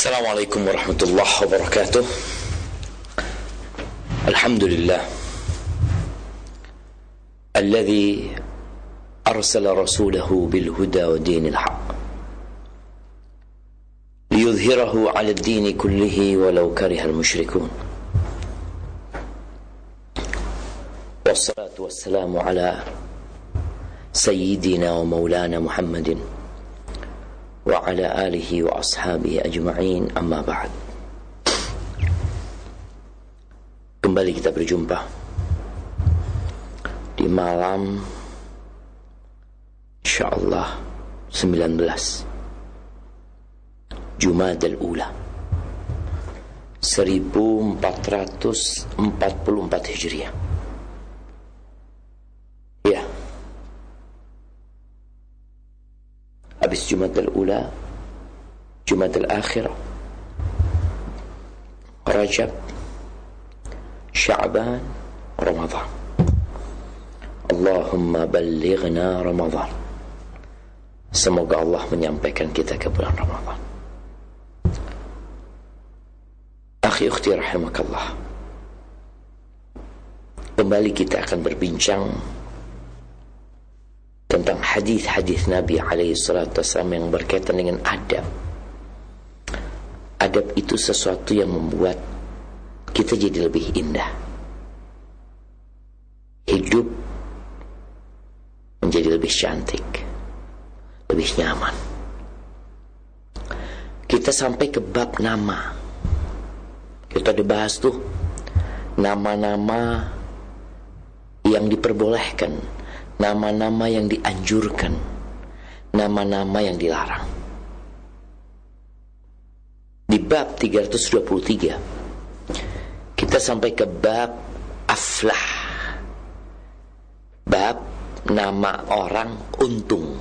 السلام عليكم ورحمة الله وبركاته. الحمد لله الذي أرسل رسوله بالهدى ودين الحق ليظهره على الدين كله ولو كره المشركون، والصلاة والسلام على سيدنا ومولانا محمد وعلى آله وأصحابه أجمعين. أما بعد. Kembali kita berjumpa di malam insyaallah 19 Jumadal Ula 1444 Hijriah. Ya, habis Jumadal Ula, Jumadal Akhirah, Rajab, Sya'ban, Ramadan. Allahumma ballighna Ramadan. Semoga Allah menyampaikan kita ke bulan Ramadan. Akhi ukhti rahimakallah, kembali kita akan berbincang tentang hadis-hadis Nabi alaihi salatu wasallam yang berkaitan dengan adab. Adab itu sesuatu yang membuat kita jadi lebih indah. Hidup menjadi lebih cantik, lebih nyaman. Kita sampai ke bab nama. Kita dibahas tuh nama-nama yang diperbolehkan, nama-nama yang dianjurkan, nama-nama yang dilarang. Di bab 323 kita sampai ke bab aflah, bab nama orang untung.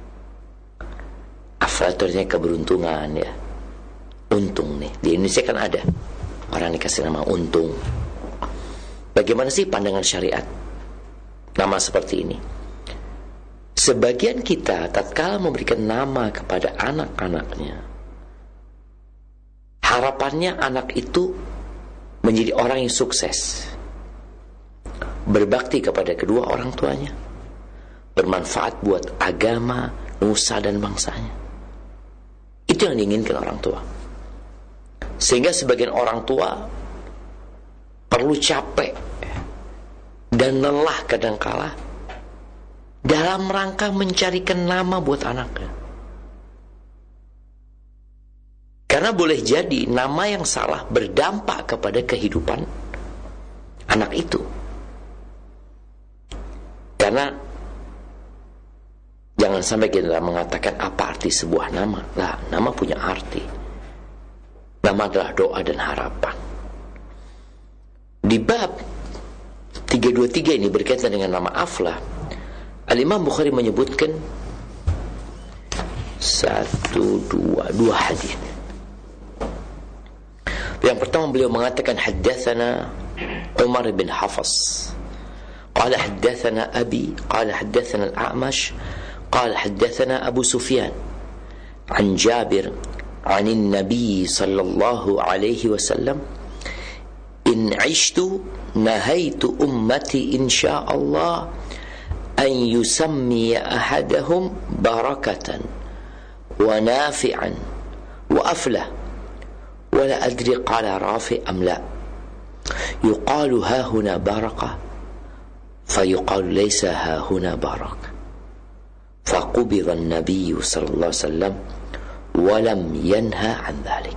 Aflah itu artinya keberuntungan, ya. Untung nih, di Indonesia kan ada orang dikasih nama untung. Bagaimana sih pandangan syariat nama seperti ini? Sebagian kita tatkala memberikan nama kepada anak-anaknya, harapannya anak itu menjadi orang yang sukses, berbakti kepada kedua orang tuanya, bermanfaat buat agama, nusa dan bangsanya. Itu yang diinginkan orang tua. Sehingga sebagian orang tua perlu capek dan lelah kadangkala dalam rangka mencarikan nama buat anaknya. Karena boleh jadi nama yang salah berdampak kepada kehidupan anak itu. Karena jangan sampai kita mengatakan apa arti sebuah nama. Lah, nama punya arti. Nama adalah doa dan harapan. Di bab 323 ini berkaitan dengan nama aflah. Al-Imam Bukhari menyebutkan dua hadis. Yang pertama beliau mengatakan haddatsana Umar bin Hafs qala haddatsana abi qala haddatsana al-A'mash qala haddatsana Abu Sufyan an Jabir an an-nabi sallallahu alaihi wasallam in 'ishtu nahaitu ummati insyaallah an yusammi ahadahum barakatan wa nafi'an wa aflah ولا أدري قال رافع أم لا يقال ها هنا بركة فيقال ليس ها هنا بركة فقبض النبي صلى الله عليه وسلم ولم ينهى عن ذلك.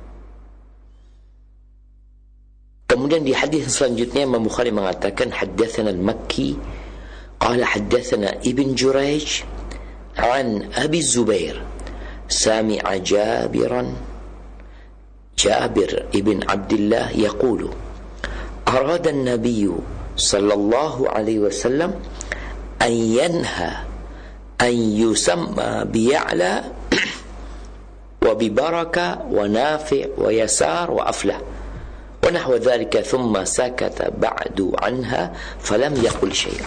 Kemudian di hadis selanjutnya Imam Bukhari mengatakan haddatsana al-Makki qala haddatsana Ibn Jurayj an Abi Zubair sami'a جابر ابن عبد الله يقول أراد النبي صلى الله عليه وسلم أن ينهى أن يسمى بيعلى وببركة ونافع ويسار وأفلح ونحو ذلك ثم سكت بعد عنها فلم يقل شيئا.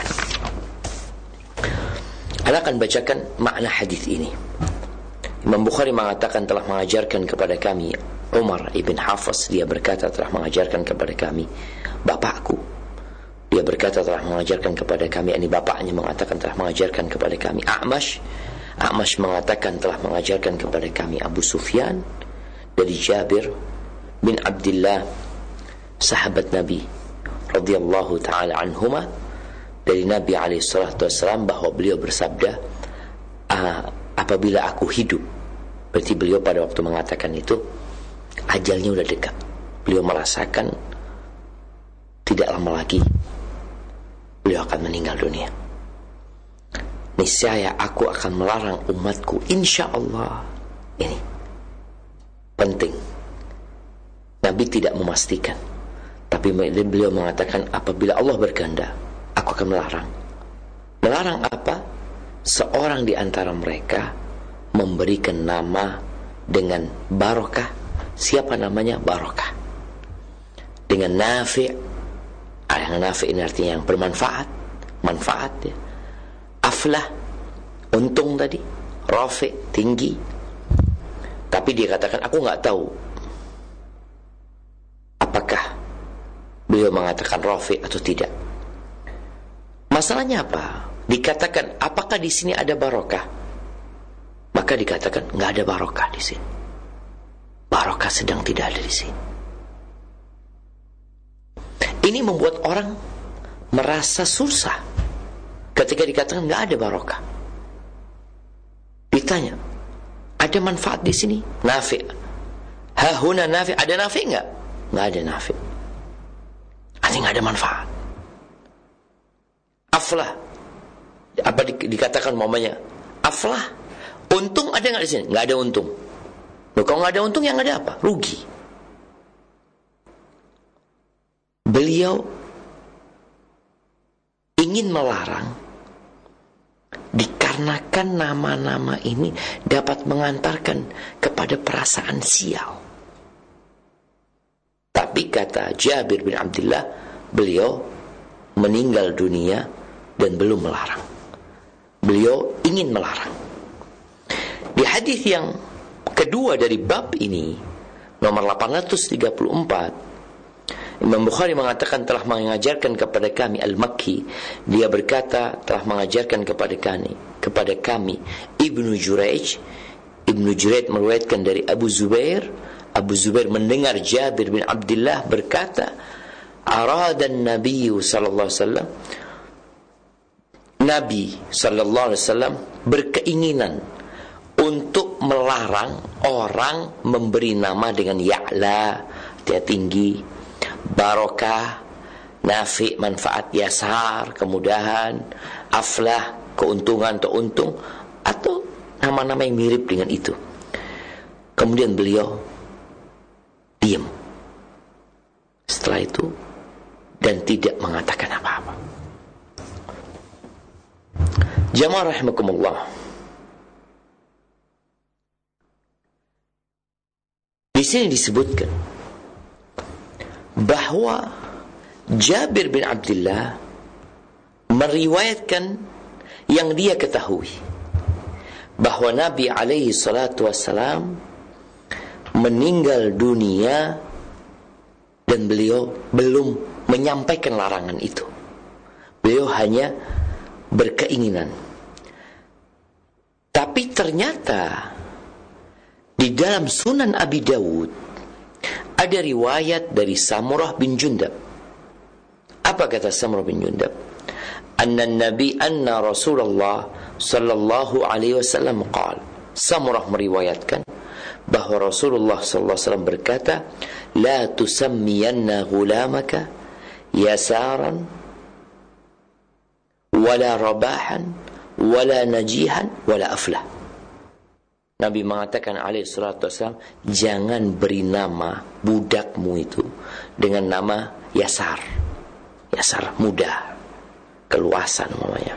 Saya akan bacakan makna hadis ini. Imam Bukhari mengatakan telah mengajarkan kepada kami Umar ibn Hafs, dia berkata telah mengajarkan kepada kami bapakku. Dia berkata telah mengajarkan kepada kami, ini bapaknya mengatakan telah mengajarkan kepada kami. A'mash mengatakan telah mengajarkan kepada kami Abu Sufyan dari Jabir bin Abdullah, sahabat Nabi radhiyallahu taala anhuma, dari Nabi alaihi salatu wasallam, bahwa beliau bersabda, apabila aku hidup, berarti beliau pada waktu mengatakan itu ajalnya udah dekat. Beliau merasakan tidak lama lagi beliau akan meninggal dunia. Niscaya aku akan melarang umatku, insya Allah. Ini penting. Nabi tidak memastikan, tapi beliau mengatakan apabila Allah berkehendak, aku akan melarang. Melarang apa? Seorang di antara mereka memberikan nama dengan barokah. Siapa namanya? Barokah. Dengan Nafi'. Yang Nafi' ini artinya yang bermanfaat, manfaat ya. Aflah, untung tadi. Rafi', tinggi. Tapi dia katakan aku nggak tahu apakah beliau mengatakan Rafi' atau tidak. Masalahnya apa? Dikatakan apakah di sini ada barokah? Maka dikatakan nggak ada barokah di sini. Barokah sedang tidak ada di sini. Ini membuat orang merasa susah ketika dikatakan nggak ada barokah. Ditanya, ada manfaat di sini? Nafi'. Hahuna nafi'. Ada nafi' nggak? Nggak ada nafi'. Artinya nggak ada manfaat. Aflah. Apa dikatakan mamanya? Aflah. Untung ada nggak di sini? Nggak ada untung. Loh, kalau nggak ada untung, yang ada apa? Rugi. Beliau ingin melarang dikarenakan nama-nama ini dapat mengantarkan kepada perasaan sial. Tapi kata Jabir bin Abdullah, beliau meninggal dunia dan belum melarang. Beliau ingin melarang. Di hadis yang kedua dari bab ini, nomor 834, Imam Bukhari mengatakan telah mengajarkan kepada kami Al-Makki. Dia berkata telah mengajarkan kepada kami Ibnu Jurayj. Ibnu Jurayj meriwayatkan dari Abu Zubair. Abu Zubair mendengar Jabir bin Abdullah berkata, aradan Nabi sallallahu alaihi wasallam, Nabi sallallahu alaihi wasallam berkeinginan untuk melarang orang memberi nama dengan Ya'la, dia tinggi, barokah, nafi', manfaat, yasar, kemudahan, aflah, keuntungan atau untung, atau nama-nama yang mirip dengan itu. Kemudian beliau diam setelah itu dan tidak mengatakan apa-apa. Jamaah rahimakumullah, di sini disebutkan bahwa Jabir bin Abdullah meriwayatkan yang dia ketahui, bahwa Nabi alaihi salatu wassalam meninggal dunia dan beliau belum menyampaikan larangan itu. Beliau hanya berkeinginan. Tapi ternyata di dalam Sunan Abi Dawud ada riwayat dari Samurah bin Jundab. Apa kata Samurah bin Jundab? Anna Rasulullah sallallahu alaihi wasallam qala. Samurah meriwayatkan bahwa Rasulullah sallallahu alaihi wasallam berkata, la tusammiyanna ghulamaka yasaran wala rabahan wala najihan wala aflah. Nabi mengatakan alaihi salatu wasallam, jangan beri nama budakmu itu dengan nama Yasar. Yasar, mudah, keluasan namanya.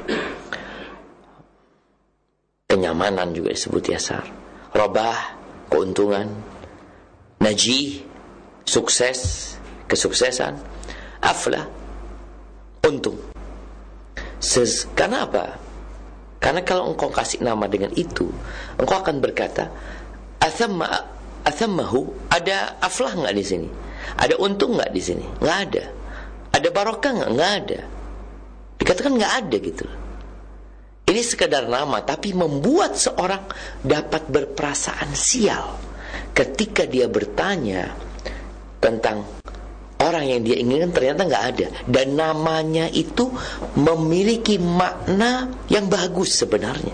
Kenyamanan juga disebut Yasar. Rabah, keuntungan. Najih, sukses, kesuksesan. Aflah, untung. Karena apa? Karena kalau engkau kasih nama dengan itu, engkau akan berkata, athamma athammahu, ada aflah nggak di sini? Ada untung nggak di sini? Nggak ada. Ada barokah nggak? Nggak ada. Dikatakan nggak ada gitu. Ini sekedar nama, tapi membuat seorang dapat berperasaan sial ketika dia bertanya tentang orang yang dia inginkan, ternyata nggak ada, dan namanya itu memiliki makna yang bagus sebenarnya.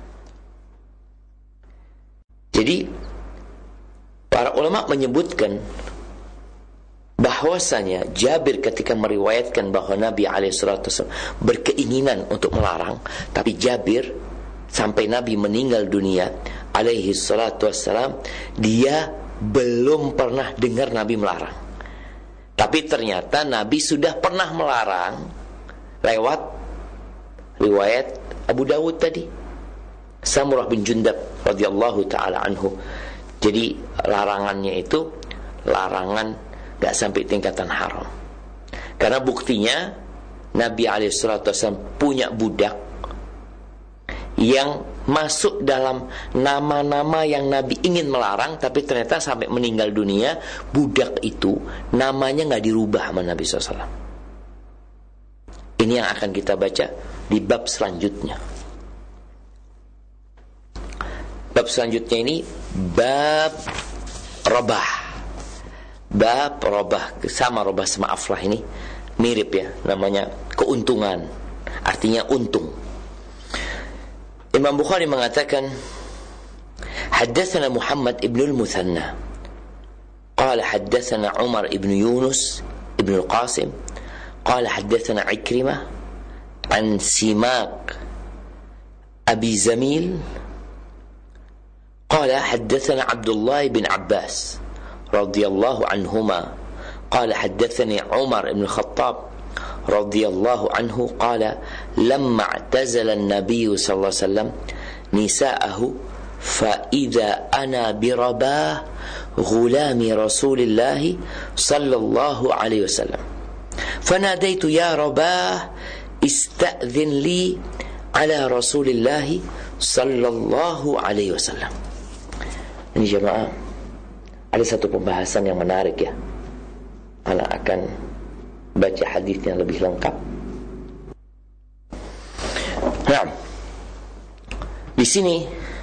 Jadi para ulama menyebutkan bahwasanya Jabir ketika meriwayatkan bahwa Nabi SAW berkeinginan untuk melarang, tapi Jabir sampai Nabi meninggal dunia SAW, dia belum pernah dengar Nabi melarang. Tapi ternyata Nabi sudah pernah melarang lewat riwayat Abu Dawud tadi, Samurah bin Jundab radhiyallahu taala anhu. Jadi larangannya itu larangan gak sampai tingkatan haram. Karena buktinya Nabi SAW punya budak yang masuk dalam nama-nama yang Nabi ingin melarang, tapi ternyata sampai meninggal dunia budak itu namanya gak dirubah sama Nabi SAW. Ini yang akan kita baca di bab selanjutnya. Bab selanjutnya ini bab robah. Bab robah, sama robah sama aflah ini mirip ya, namanya keuntungan, artinya untung. Imam Bukhari mengatakan, haddatsana Muhammad ibn al-Muthanna qala haddatsana Umar ibn Yunus ibn al-Qasim qala haddatsana Ikrimah an Simak Abi Zamil qala haddatsana Abdullah bin Abbas radhiyallahu anhuma qala haddatsani Umar ibn al-Khattab radhiyallahu anhu qala lamma i'tazala an-nabiy sallallahu alaihi wasallam nisa'ahu fa idza ana bi Rabah ghulami Rasulillah sallallahu alaihi wasallam fanadaitu ya Rabah ista'dhin li ala Rasulillah sallallahu alaihi wasallam. Ini jemaah, ada satu pembahasan yang menarik ya. Ana akan baca hadisnya lebih lengkap. Nah, di sini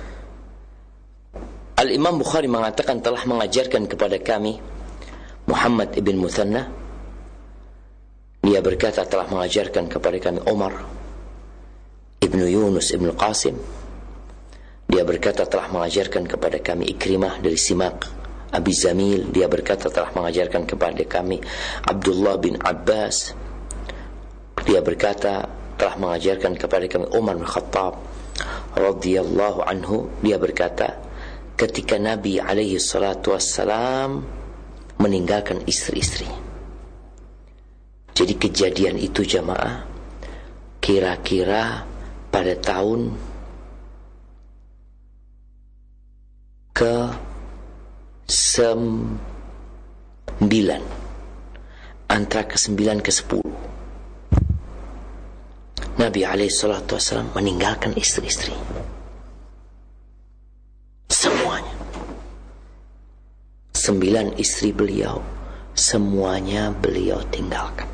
Al-Imam Bukhari mengatakan telah mengajarkan kepada kami Muhammad ibn Muthanna. Dia berkata telah mengajarkan kepada kami Umar ibn Yunus ibn Qasim. Dia berkata telah mengajarkan kepada kami Ikrimah dari Simak Abi Zamil. Dia berkata telah mengajarkan kepada kami Abdullah bin Abbas. Dia berkata telah mengajarkan kepada kami Umar bin Khattab radhiyallahu anhu. Dia berkata ketika Nabi alaihi salatu wassalam meninggalkan istri-istri. Jadi kejadian itu jamaah kira-kira pada tahun ke-9, antara ke-9 ke-10, Nabi SAW meninggalkan istri-istri semuanya. 9 istri beliau semuanya beliau tinggalkan.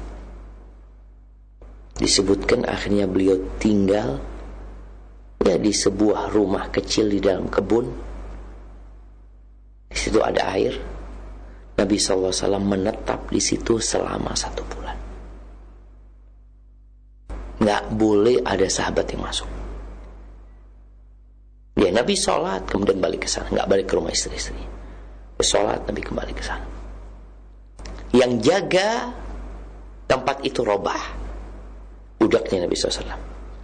Disebutkan akhirnya beliau tinggal ya di sebuah rumah kecil di dalam kebun. Di situ ada air. Nabi SAW menetap di situ selama 1 bulan. Nggak boleh ada sahabat yang masuk. Ya, Nabi sholat kemudian balik ke sana, nggak balik ke rumah istri-istri. Sholat Nabi kembali ke sana. Yang jaga tempat itu Robah, budaknya Nabi SAW.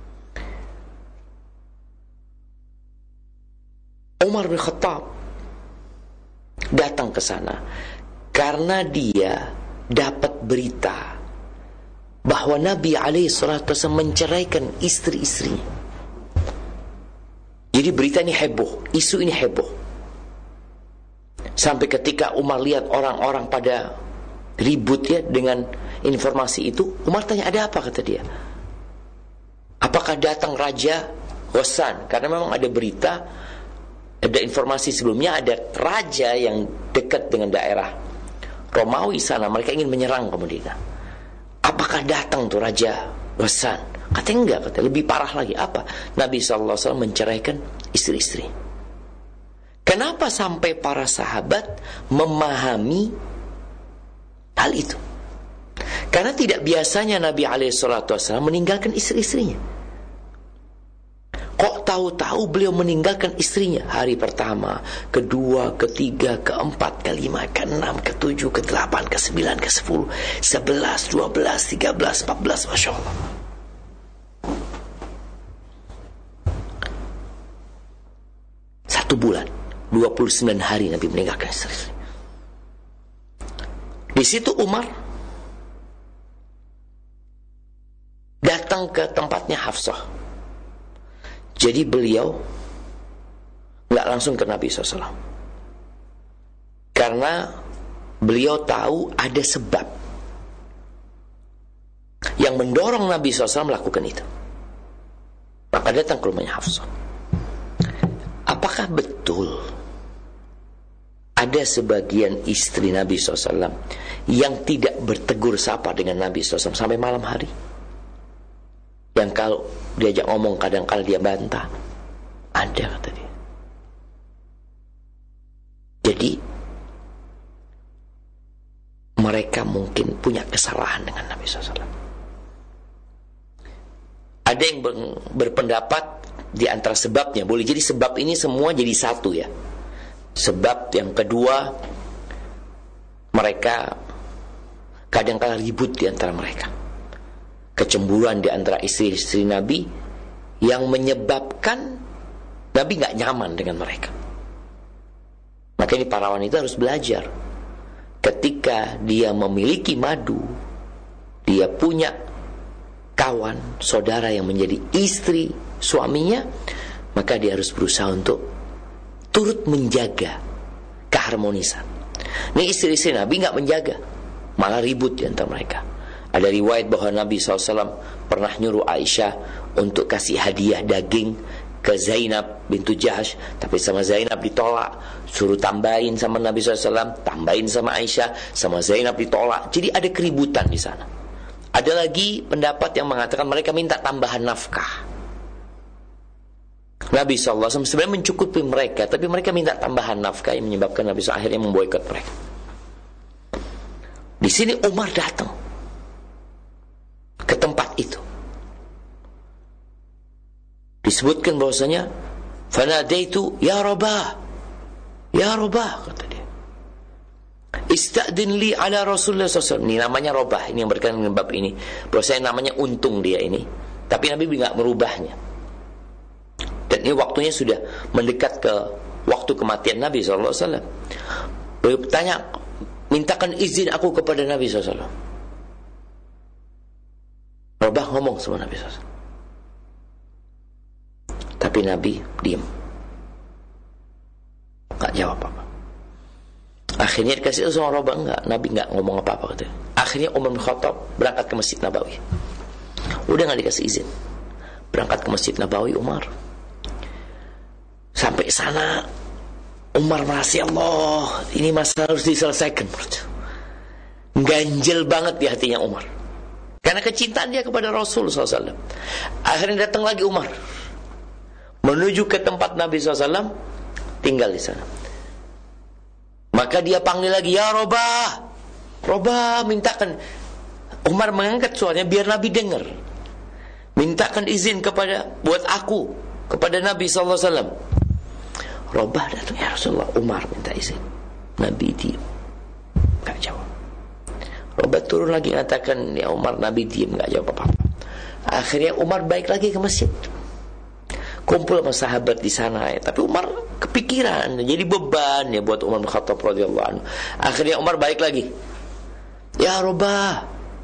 Umar bin Khattab datang ke sana karena dia dapat berita bahwa Nabi SAW menceraikan istri-istrinya. Jadi berita ini heboh, isu ini heboh. Sampai ketika Umar lihat orang-orang pada ribut ya dengan informasi itu, Umar tanya ada apa, kata dia. Apakah datang Raja Ghassan? Karena memang ada berita ada informasi sebelumnya ada raja yang dekat dengan daerah Romawi sana, mereka ingin menyerang ke Madinah. Apakah datang tuh Raja Ghassan? Katanya enggak, katanya lebih parah lagi. Apa? Nabi SAW menceraikan istri-istri. Kenapa sampai para sahabat memahami hal itu? Karena tidak biasanya Nabi SAW meninggalkan istri-istrinya. Kok tahu-tahu beliau meninggalkan istrinya hari pertama, kedua, ketiga, keempat, kelima, keenam, ketujuh, kedelapan, kesembilan, ke-10, 11, 12, 13, 14, Masya Allah. Satu bulan, 29 hari Nabi meninggalkan istri. Di situ Umar datang ke tempatnya Hafsah. Jadi beliau nggak langsung ke Nabi SAW, karena beliau tahu ada sebab yang mendorong Nabi SAW melakukan itu. Maka datang ke rumahnya Hafsah. Apakah betul ada sebagian istri Nabi SAW yang tidak bertegur sapa dengan Nabi SAW sampai malam hari? Yang kalau diajak ngomong kadang-kala dia bantah. Ada, kata dia. Jadi mereka mungkin punya kesalahan dengan Nabi SAW. Ada yang berpendapat di antara sebabnya, boleh jadi sebab ini semua jadi satu ya. Sebab yang kedua, mereka kadang-kala ribut di antara mereka. Kecemburuan di antara istri-istri Nabi yang menyebabkan Nabi gak nyaman dengan mereka. Maka ini para wanita harus belajar. Ketika dia memiliki madu, dia punya kawan, saudara yang menjadi istri suaminya, maka dia harus berusaha untuk turut menjaga keharmonisan. Ini istri-istri Nabi gak menjaga, malah ribut di antara mereka. Ada riwayat bahwa Nabi SAW pernah nyuruh Aisyah untuk kasih hadiah daging ke Zainab bintu Jahsh, tapi sama Zainab ditolak. Suruh tambahin sama Nabi SAW, tambahin sama Aisyah, sama Zainab ditolak. Jadi ada keributan di sana. Ada lagi pendapat yang mengatakan mereka minta tambahan nafkah. Nabi SAW sebenarnya mencukupi mereka, tapi mereka minta tambahan nafkah yang menyebabkan Nabi SAW akhirnya memboikot mereka. Di sini Umar datang ke tempat itu. Disebutkan bahwasanya fanadaitu ya Rabah, ya Rabah, kata dia, istadin li ala Rasulullah SAW. Ini namanya Rabah, ini yang berkaitan dengan bab ini. Bahwasanya namanya untung dia ini, tapi Nabi tidak merubahnya. Dan ini waktunya sudah mendekat ke waktu kematian Nabi SAW. Beliau bertanya, mintakan izin aku kepada Nabi SAW. Rabah ngomong sama Nabi SAW, tapi Nabi diam, gak jawab apa-apa. Akhirnya dikasih tahu sama Rabah, enggak, Nabi gak ngomong apa-apa katanya. Akhirnya Umar bin Khattab berangkat ke Masjid Nabawi. Udah gak dikasih izin, berangkat ke Masjid Nabawi Umar. Sampai sana Umar merasa, Allah, ini masalah harus diselesaikan. Ganjel banget di hatinya Umar, karena kecintaan dia kepada Rasul SAW. Akhirnya datang lagi Umar menuju ke tempat Nabi SAW, tinggal di sana. Maka dia panggil lagi, ya Rabah, Rabah, mintakan. Umar mengangkat suaranya biar Nabi dengar. Mintakan izin buat aku kepada Nabi SAW. Rabah datang, ya Rasulullah, Umar minta izin. Nabi diam, gak jawab. Rabah turun lagi mengatakan, ya Umar, Nabi diam, gak jawab apa-apa. Akhirnya Umar balik lagi ke masjid, kumpul sama sahabat di sana ya. Tapi Umar kepikiran, jadi beban ya buat Umar bin Khattab radhiyallahu anhu. Akhirnya Umar balik lagi, ya Rabah,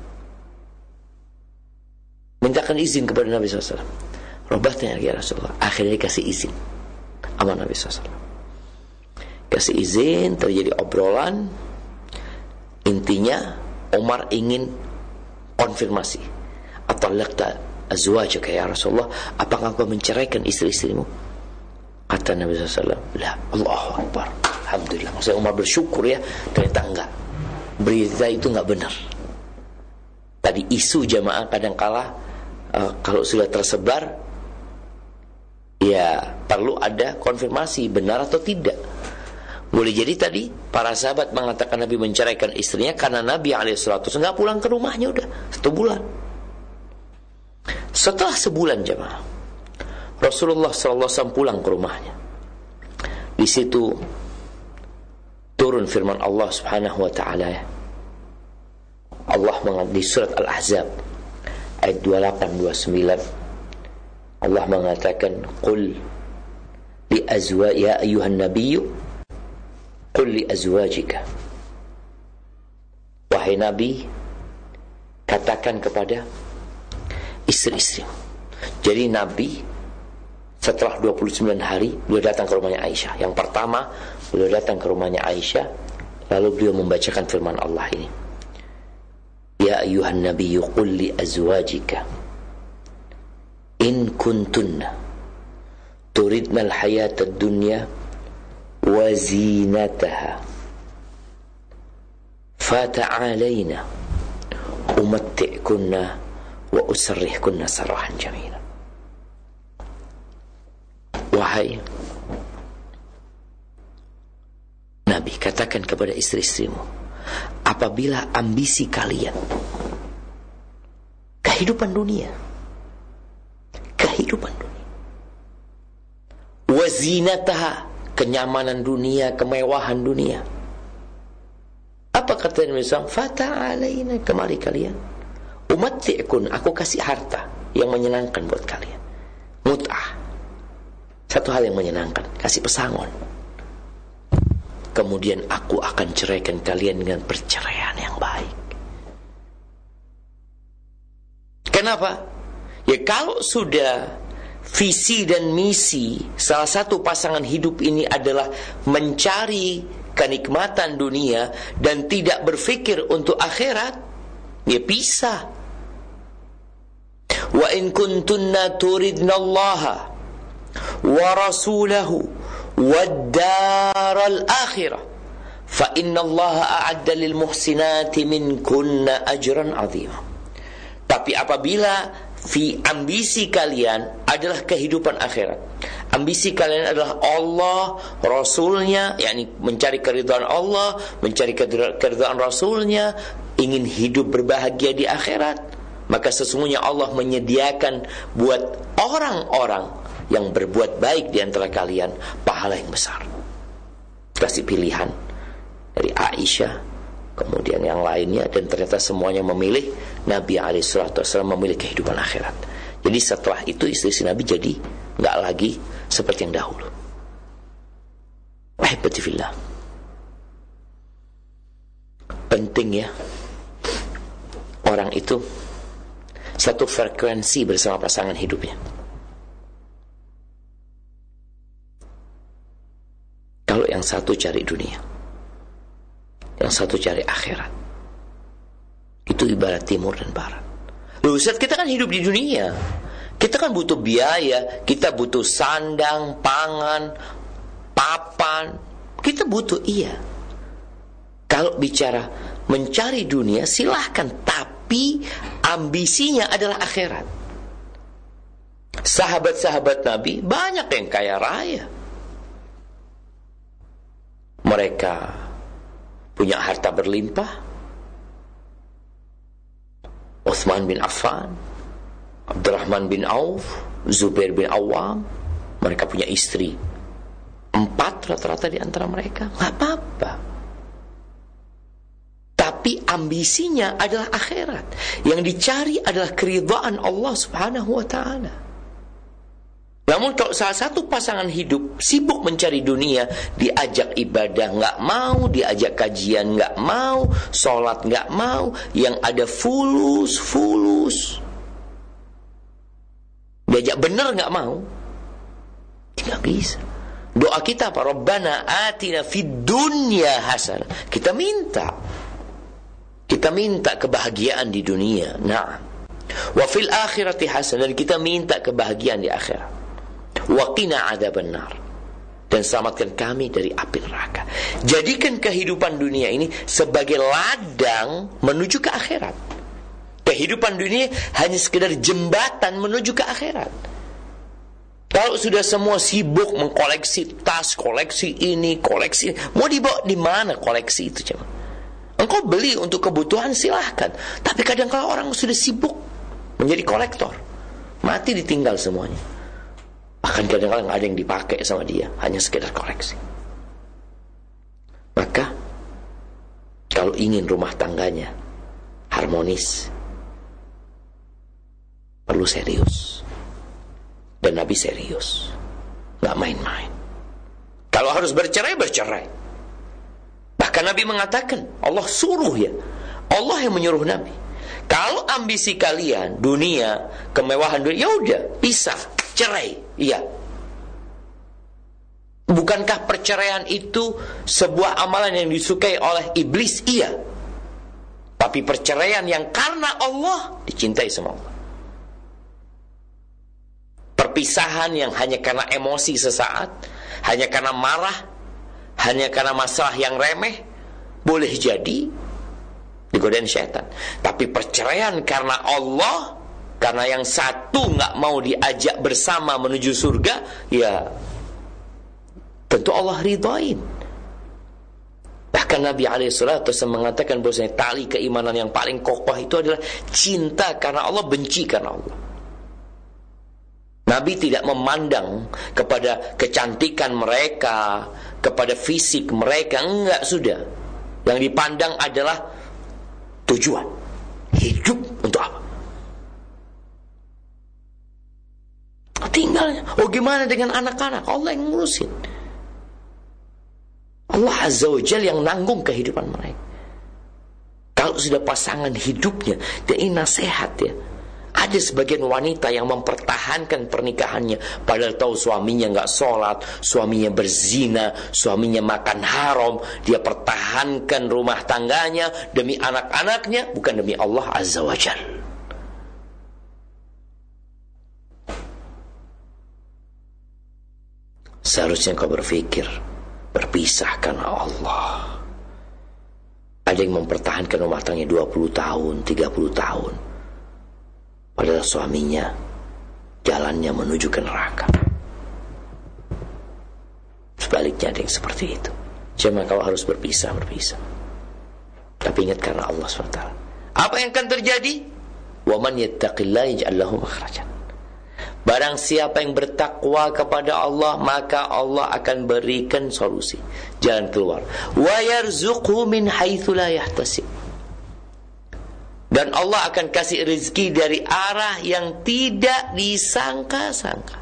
mintakan izin kepada Nabi SAW. Rabah tanya, ya Rasulullah. Akhirnya dikasih izin sama Nabi SAW. Kasih izin, terjadi obrolan. Intinya Umar ingin konfirmasi, atallaqta azwajaka ya Rasulullah, apakah engkau menceraikan istri-istrimu? Kata Nabi SAW, lah, Allahu Akbar, alhamdulillah. Maksudnya Umar bersyukur ya, ternyata enggak, berita itu enggak benar. Tadi isu jamaah kadangkala kalau sudah tersebar, ya perlu ada konfirmasi benar atau tidak. Boleh jadi tadi para sahabat mengatakan Nabi menceraikan istrinya karena Nabi SAW nggak pulang ke rumahnya udah 1 bulan. Setelah sebulan jemaah, Rasulullah SAW pulang ke rumahnya. Di situ turun firman Allah Subhanahu wa taala ya. Allah di surat Al-Ahzab ayat 28 29 Allah mengatakan, qul li ya ayuhan nabiyyu qul li azwajika, wahai Nabi, katakan kepada istri-istrimu. Jadi Nabi setelah 29 hari beliau datang ke rumahnya Aisyah. Yang pertama beliau datang ke rumahnya Aisyah, lalu beliau membacakan firman Allah ini, ya ayuhan nabiyyu qul li azwajika in kuntunna turidna al-hayata ad-dunya wa zinataha fata'alayna umatti'kunna wa usarrihkunna sarahan jamila. Wahai Nabi, katakan kepada istri-istrimu, apabila ambisi kalian kehidupan dunia wazinataha, kenyamanan dunia, kemewahan dunia, apa kata Nabi SAW? Fata'alaina, kemari kalian, umatti'kun, aku kasih harta yang menyenangkan buat kalian, mut'ah, satu hal yang menyenangkan, kasih pesangon. Kemudian aku akan ceraikan kalian dengan perceraian yang baik. Kenapa? Ya kalau sudah visi dan misi salah satu pasangan hidup ini adalah mencari kenikmatan dunia dan tidak berpikir untuk akhirat, ya pisah. Wa in kuntunna turidnallaha wa rasulahu wad-daral akhirah fa innallaha a'adda lil muhsinati minkunna ajran 'azima. Tapi apabila ambisi kalian adalah kehidupan akhirat, ambisi kalian adalah Allah, Rasulnya, yakni mencari keridhaan Allah, mencari keridhaan Rasulnya, ingin hidup berbahagia di akhirat, maka sesungguhnya Allah menyediakan buat orang-orang yang berbuat baik di antara kalian pahala yang besar. Kasih pilihan dari Aisyah, kemudian yang lainnya, dan ternyata semuanya memilih Nabi SAW, memilih kehidupan akhirat. Jadi setelah itu istri Nabi jadi nggak lagi seperti yang dahulu. Ahibati fillah, penting ya orang itu satu frekuensi bersama pasangan hidupnya. Kalau yang satu cari dunia, yang satu cari akhirat, itu ibarat timur dan barat. Loh Ustaz, kita kan hidup di dunia, kita kan butuh biaya, kita butuh sandang, pangan, papan, kita butuh, iya. Kalau bicara mencari dunia silahkan, tapi ambisinya adalah akhirat. Sahabat-sahabat Nabi banyak yang kaya raya, mereka punya harta berlimpah. Utsman bin Affan, Abdurrahman bin Auf, Zubair bin Awam, mereka punya istri 4 rata-rata di antara mereka, nggak apa-apa. Tapi ambisinya adalah akhirat. Yang dicari adalah keridhaan Allah Subhanahu wa ta'ala. Namun kalau salah satu pasangan hidup sibuk mencari dunia, diajak ibadah nggak mau, diajak kajian nggak mau, sholat nggak mau, yang ada fulus, diajak benar nggak mau, tidak bisa. Doa kita apa? Rabbana atina fid dunya hasanah. Kita minta kebahagiaan di dunia. Nah, wa fil akhirati hasanah, dan kita minta kebahagiaan di akhirat. Wa qina adzabannar, dan selamatkan kami dari api neraka. Jadikan kehidupan dunia ini sebagai ladang menuju ke akhirat. Kehidupan dunia hanya sekedar jembatan menuju ke akhirat. Kalau sudah semua sibuk mengkoleksi tas, koleksi ini, koleksi ini, mau dibawa di mana koleksi itu coba? Engkau beli untuk kebutuhan silahkan, tapi kadang kalau orang sudah sibuk menjadi kolektor, mati ditinggal semuanya. Bahkan kadang-kadang ada yang dipakai sama dia, hanya sekedar koleksi. Maka kalau ingin rumah tangganya harmonis, perlu serius. Dan Nabi serius, gak main-main. Kalau harus bercerai, bercerai. Bahkan Nabi mengatakan, Allah suruh ya, Allah yang menyuruh Nabi. Kalau ambisi kalian dunia, kemewahan dunia, ya udah pisah, cerai. Iya. Bukankah perceraian itu sebuah amalan yang disukai oleh iblis? Iya. Tapi perceraian yang karena Allah dicintai sama Allah. Perpisahan yang hanya karena emosi sesaat, hanya karena marah, hanya karena masalah yang remeh, boleh jadi digodain syaitan. Tapi perceraian karena Allah, karena yang satu gak mau diajak bersama menuju surga, ya tentu Allah ridhain. Bahkan Nabi SAW mengatakan bahwasanya tali keimanan yang paling kokoh itu adalah cinta karena Allah, benci karena Allah. Nabi tidak memandang kepada kecantikan mereka, kepada fisik mereka, enggak, sudah. Yang dipandang adalah tujuan hidup untuk apa? Tinggalnya. Oh, gimana dengan anak-anak? Allah yang ngurusin. Allah Azza wa Jalla yang nanggung kehidupan mereka. Kalau sudah pasangan hidupnya, dan ini nasihat ya. Ada sebagian wanita yang mempertahankan pernikahannya, padahal tahu suaminya nggak sholat, suaminya berzina, suaminya makan haram. Dia pertahankan rumah tangganya demi anak-anaknya, bukan demi Allah Azza wa Jalla. Seharusnya kau berpikir berpisah karena Allah. Ada yang mempertahankan rumah tangganya 20 tahun, 30 tahun. Padahal suaminya jalannya menuju ke neraka. Sebaliknya ada yang seperti itu. Cuma kalau harus berpisah, berpisah. Tapi ingat karena Allah SWT. Apa yang akan terjadi? Wa man yattaqillaha yaj'al lahu makhrajan. Barang siapa yang bertakwa kepada Allah, maka Allah akan berikan solusi, jalan keluar. Wa yarzuqhu min haitsu la yahtasib. Dan Allah akan kasih rezeki dari arah yang tidak disangka-sangka.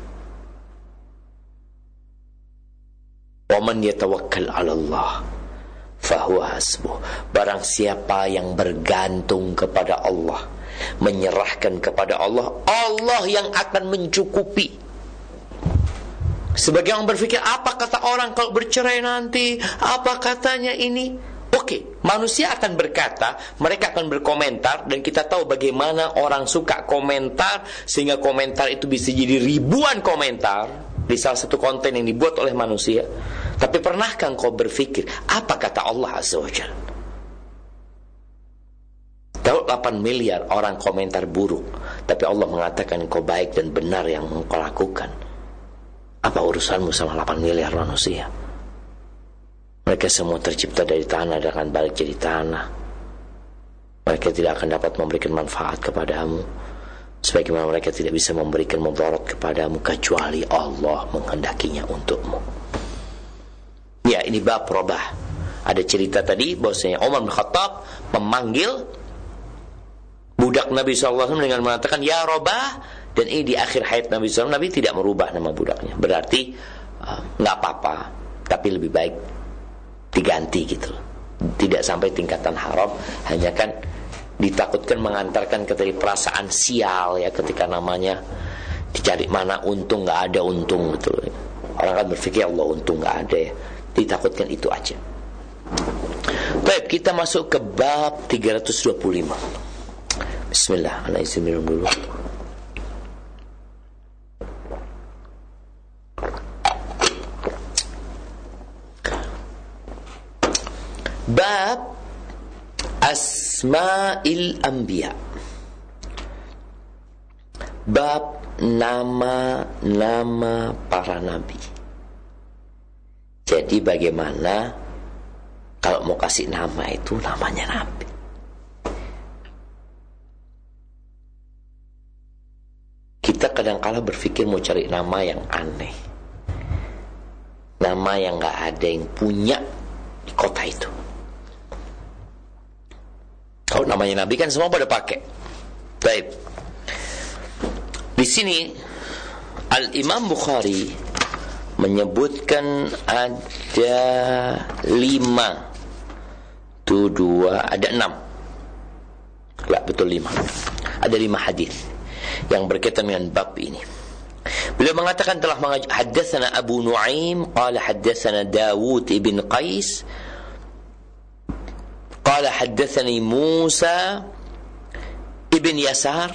Wa man yatawakkal 'ala Allah fahuwa hasbuh. Barang siapa yang bergantung kepada Allah, menyerahkan kepada Allah, Allah yang akan mencukupi. Sebagian orang berpikir, apa kata orang kalau bercerai nanti? Apa katanya ini? Oke, manusia akan berkata, mereka akan berkomentar, dan kita tahu bagaimana orang suka komentar, sehingga komentar itu bisa jadi ribuan komentar di salah satu konten yang dibuat oleh manusia. Tapi pernahkah kau berpikir, apa kata Allah Azza wa Jalla? Tahu 8 miliar orang komentar buruk, tapi Allah mengatakan kau baik dan benar yang kau lakukan. Apa urusanmu sama 8 miliar manusia? Mereka semua tercipta dari tanah dan akan balik jadi tanah. Mereka tidak akan dapat memberikan manfaat kepadamu, sebagaimana mereka tidak bisa memberikan mudarat kepadamu kecuali Allah menghendakinya untukmu. Ya, ini bab robah. Ada cerita tadi bahwasanya Umar bin Khattab memanggil budak Nabi SAW dengan mengatakan ya robah, dan ini di akhir hayat Nabi SAW. Nabi tidak merubah nama budaknya. Berarti nggak apa-apa, tapi lebih baik diganti gitu. Tidak sampai tingkatan haram, hanya kan ditakutkan mengantarkan ke tadi perasaan sial ya, ketika namanya dicari mana untung, nggak ada untung gitu. Orang kan berpikir Allah untung nggak ada ya, ditakutkan itu aja. Baik, kita masuk ke bab 325. Bismillah, ana izin minum dulu. Bab Asma'il Anbiya. Bab nama-nama para nabi. Jadi bagaimana kalau mau kasih nama itu namanya nabi. Kita kadang-kala berpikir mau cari nama yang aneh, nama yang gak ada yang punya di kota itu. Kalau namanya nabi kan semua pada pakai. Baik. Di sini Al-Imam Bukhari menyebutkan ada 5, itu 2, ada 6. Enggak betul 5. Ada 5 hadis yang berkaitan dengan bab ini. Beliau mengatakan telah haddatsana Abu Nuaim qala haddatsana Dawud ibn Qais qala haddatsani Musa ibn Yasar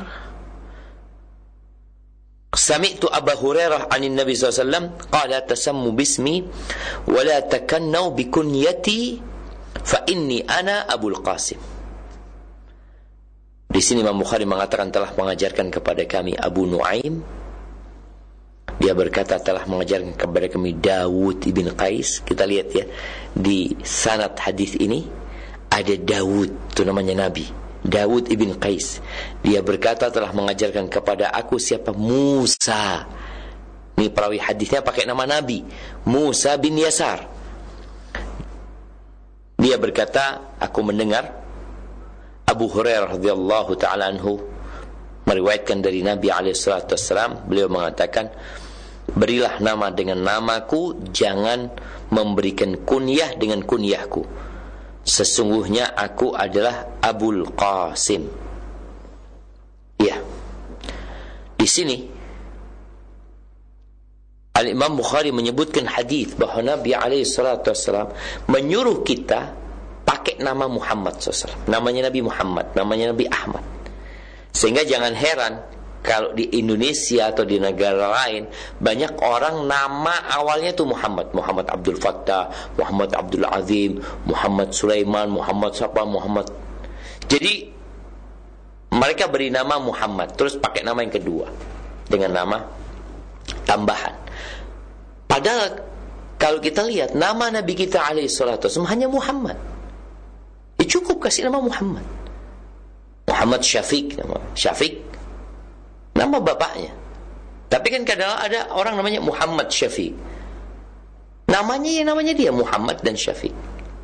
sami'tu Abu Hurairah 'anil Nabi sallallahu alaihi wasallam qala tasammu bismi wa la takannu bi kunyati fa inni ana Abul Qasim. Di sini Imam Bukhari mengatakan telah mengajarkan kepada kami Abu Nuaim. Dia berkata telah mengajarkan kepada kami Dawud ibn Qais. Kita lihat ya, di sanad hadis ini ada Dawud, itu namanya Nabi, Dawud ibn Qais. Dia berkata telah mengajarkan kepada aku siapa? Musa. Ini perawi hadisnya pakai nama Nabi, Musa bin Yasar. Dia berkata aku mendengar Abu Hurairah radhiyallahu taala anhu meriwayatkan dari Nabi alaihi salatu wasallam, beliau mengatakan, berilah nama dengan namaku, jangan memberikan kunyah dengan kunyahku. Sesungguhnya aku adalah Abul Qasim. Ya. Di sini Al-Imam Bukhari menyebutkan hadis bahwa Nabi alaihi salatu wasallam menyuruh kita pakai nama Muhammad SAW. Namanya Nabi Muhammad, namanya Nabi Ahmad. Sehingga jangan heran kalau di Indonesia atau di negara lain banyak orang nama awalnya itu Muhammad, Muhammad Abdul Fattah, Muhammad Abdul Azim, Muhammad Sulaiman, Muhammad siapa, Muhammad. Jadi mereka beri nama Muhammad, terus pakai nama yang kedua dengan nama tambahan. Padahal kalau kita lihat nama Nabi kita alaihi salatu wasallam hanya Muhammad. Ya cukup kasih nama Muhammad. Muhammad Syafiq, nama Syafiq, nama bapaknya. Tapi kan kadang ada orang namanya Muhammad Syafiq. Namanya dia Muhammad dan Syafiq.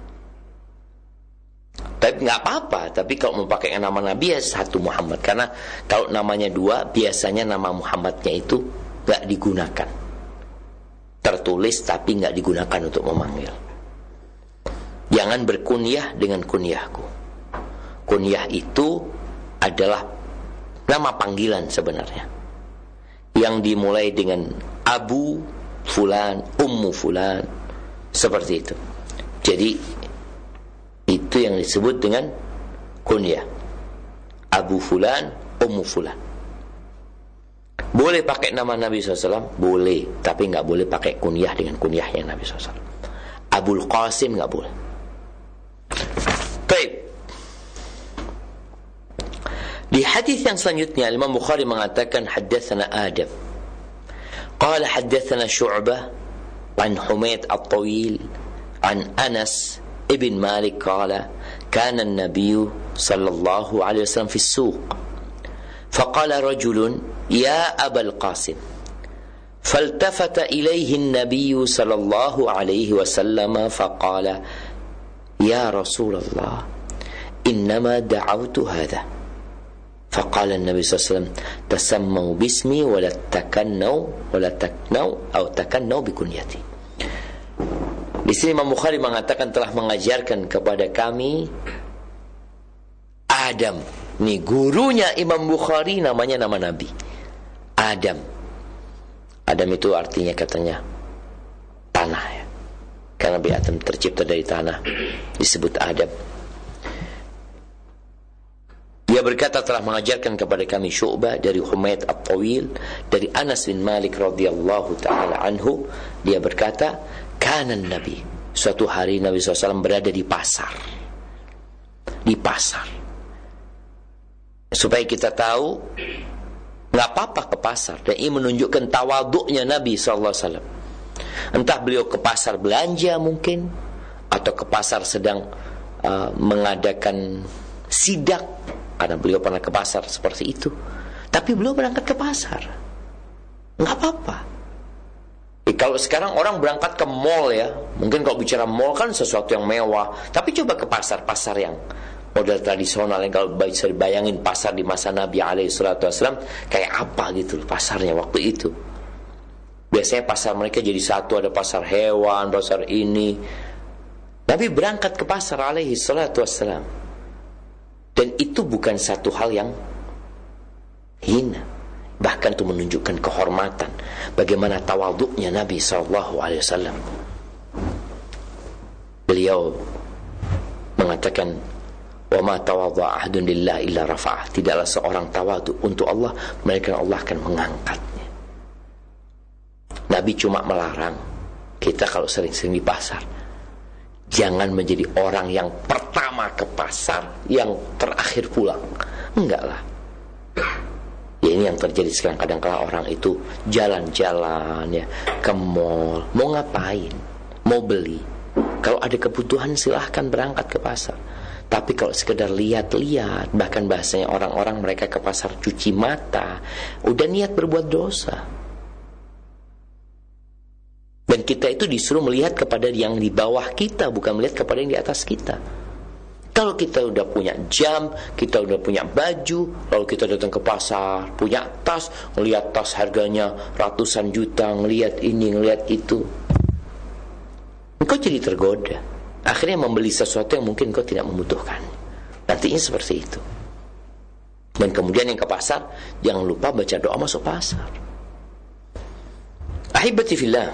Tapi nggak apa-apa. Tapi kalau mau pakai nama Nabi ya satu Muhammad. Karena kalau namanya 2 biasanya nama Muhammadnya itu nggak digunakan. Tertulis tapi nggak digunakan untuk memanggil. Jangan berkunyah dengan kunyahku. Kunyah itu adalah nama panggilan sebenarnya, yang dimulai dengan Abu Fulan, Ummu Fulan, seperti itu. Jadi itu yang disebut dengan kunyah. Abu Fulan, Ummu Fulan. Boleh pakai nama Nabi SAW? Boleh, tapi nggak boleh pakai kunyah dengan kunyahnya Nabi SAW. Abul Qasim nggak boleh. Baik. Di hadis yang selanjutnya Imam Bukhari mengatakan haddatsana Adam. Qala haddatsana Syu'bah an Humayd at-Tawil an Anas ibn Malik qala kana an-nabiy sallallahu alaihi wasallam fi as-suq. فقال رجل يا أبا القاسم فالتفت إليه النبي صلى الله عليه وسلم فقال يا رسول الله إنما دعوت هذا فقال النبي صلى الله عليه وسلم تسموا باسمي ولا تكنوا أو تكنوا بكنيتي. Di sini Imam Bukhari mengatakan telah mengajarkan kepada kami Adam. Nih gurunya Imam Bukhari namanya nama Nabi Adam. Adam itu artinya katanya tanah ya. Karena Nabi Adam tercipta dari tanah, disebut Adam. Dia berkata telah mengajarkan kepada kami Syu'bah dari Humayd at-Tawil dari Anas bin Malik radhiyallahu taala anhu. Dia berkata kana Nabi Suatu hari Nabi SAW berada di pasar. Di pasar. Supaya kita tahu, nggak apa-apa ke pasar. Dan ini menunjukkan tawaduknya Nabi SAW. Entah beliau ke pasar belanja mungkin, atau ke pasar sedang mengadakan sidak, karena beliau pernah ke pasar seperti itu. Tapi beliau berangkat ke pasar, nggak apa-apa. Kalau sekarang orang berangkat ke mall ya, mungkin kalau bicara mall kan sesuatu yang mewah. Tapi coba ke pasar-pasar yang model tradisional, yang kalau bisa dibayangin pasar di masa Nabi SAW kayak apa gitu pasarnya waktu itu. Biasanya pasar mereka jadi satu, ada pasar hewan, pasar ini. Nabi berangkat ke pasar SAW, dan itu bukan satu hal yang hina. Bahkan itu menunjukkan kehormatan, bagaimana tawaduknya Nabi SAW. Beliau mengatakan, wa ma tawadha ahadun lillah illa rafa'ah. Tidaklah seorang tawaduk untuk Allah melainkan Allah akan mengangkatnya. Nabi cuma melarang kita kalau sering-sering di pasar, jangan menjadi orang yang pertama ke pasar, yang terakhir pulang. Enggak lah. Ya, ini yang terjadi sekarang. Kadang-kadang orang itu jalan-jalan ya ke mall, mau ngapain? Mau beli. Kalau ada kebutuhan silahkan berangkat ke pasar. Tapi kalau sekedar lihat-lihat, bahkan bahasanya orang-orang mereka ke pasar cuci mata, udah niat berbuat dosa. Dan kita itu disuruh melihat kepada yang di bawah kita, bukan melihat kepada yang di atas kita. Kalau kita udah punya jam, kita udah punya baju, lalu kita datang ke pasar, punya tas, ngelihat tas harganya ratusan juta, ngelihat ini, ngelihat itu, engkau jadi tergoda. Akhirnya membeli sesuatu yang mungkin engkau tidak membutuhkan. Nantinya seperti itu. Dan kemudian yang ke pasar, jangan lupa baca doa masuk pasar. Ahibati fillah,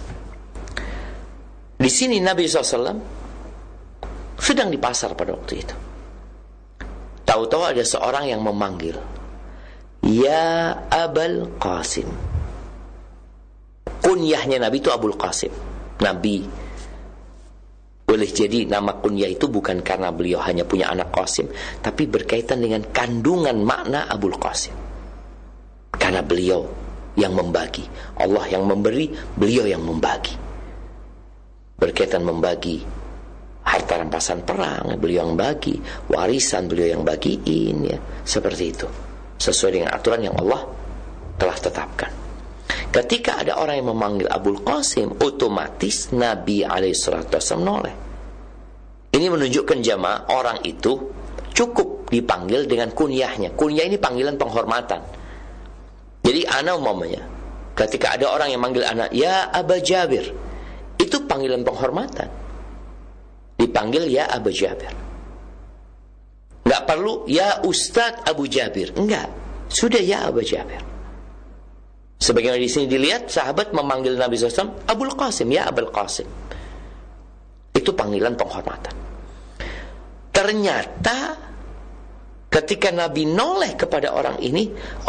di sini Nabi SAW sedang di pasar pada waktu itu. Tahu-tahu ada seorang yang memanggil, ya Abul Qasim. Kunyahnya Nabi itu Abul Qasim. Nabi boleh jadi nama kunyah itu bukan karena beliau hanya punya anak Qasim, tapi berkaitan dengan kandungan makna Abul Qasim. Karena beliau yang membagi, Allah yang memberi, beliau yang membagi. Berkaitan membagi harta rampasan perang, beliau yang bagi, warisan beliau yang bagiin ya, seperti itu. Sesuai dengan aturan yang Allah telah tetapkan. Ketika ada orang yang memanggil Abul Qasim, otomatis Nabi SAW menoleh. Ini menunjukkan jamaah, orang itu cukup dipanggil dengan kunyahnya. Kunyah ini panggilan penghormatan. Jadi ana umpamanya, ketika ada orang yang manggil ana, ya Aba Jabir, itu panggilan penghormatan. Dipanggil ya Abu Jabir. Enggak perlu ya Ustadz Abu Jabir. Enggak. Sudah ya Abu Jabir. Sebagaimana di sini dilihat sahabat memanggil Nabi SAW Abul Qasim, ya Abul Qasim. Itu panggilan penghormatan. Ternyata ketika Nabi noleh kepada orang ini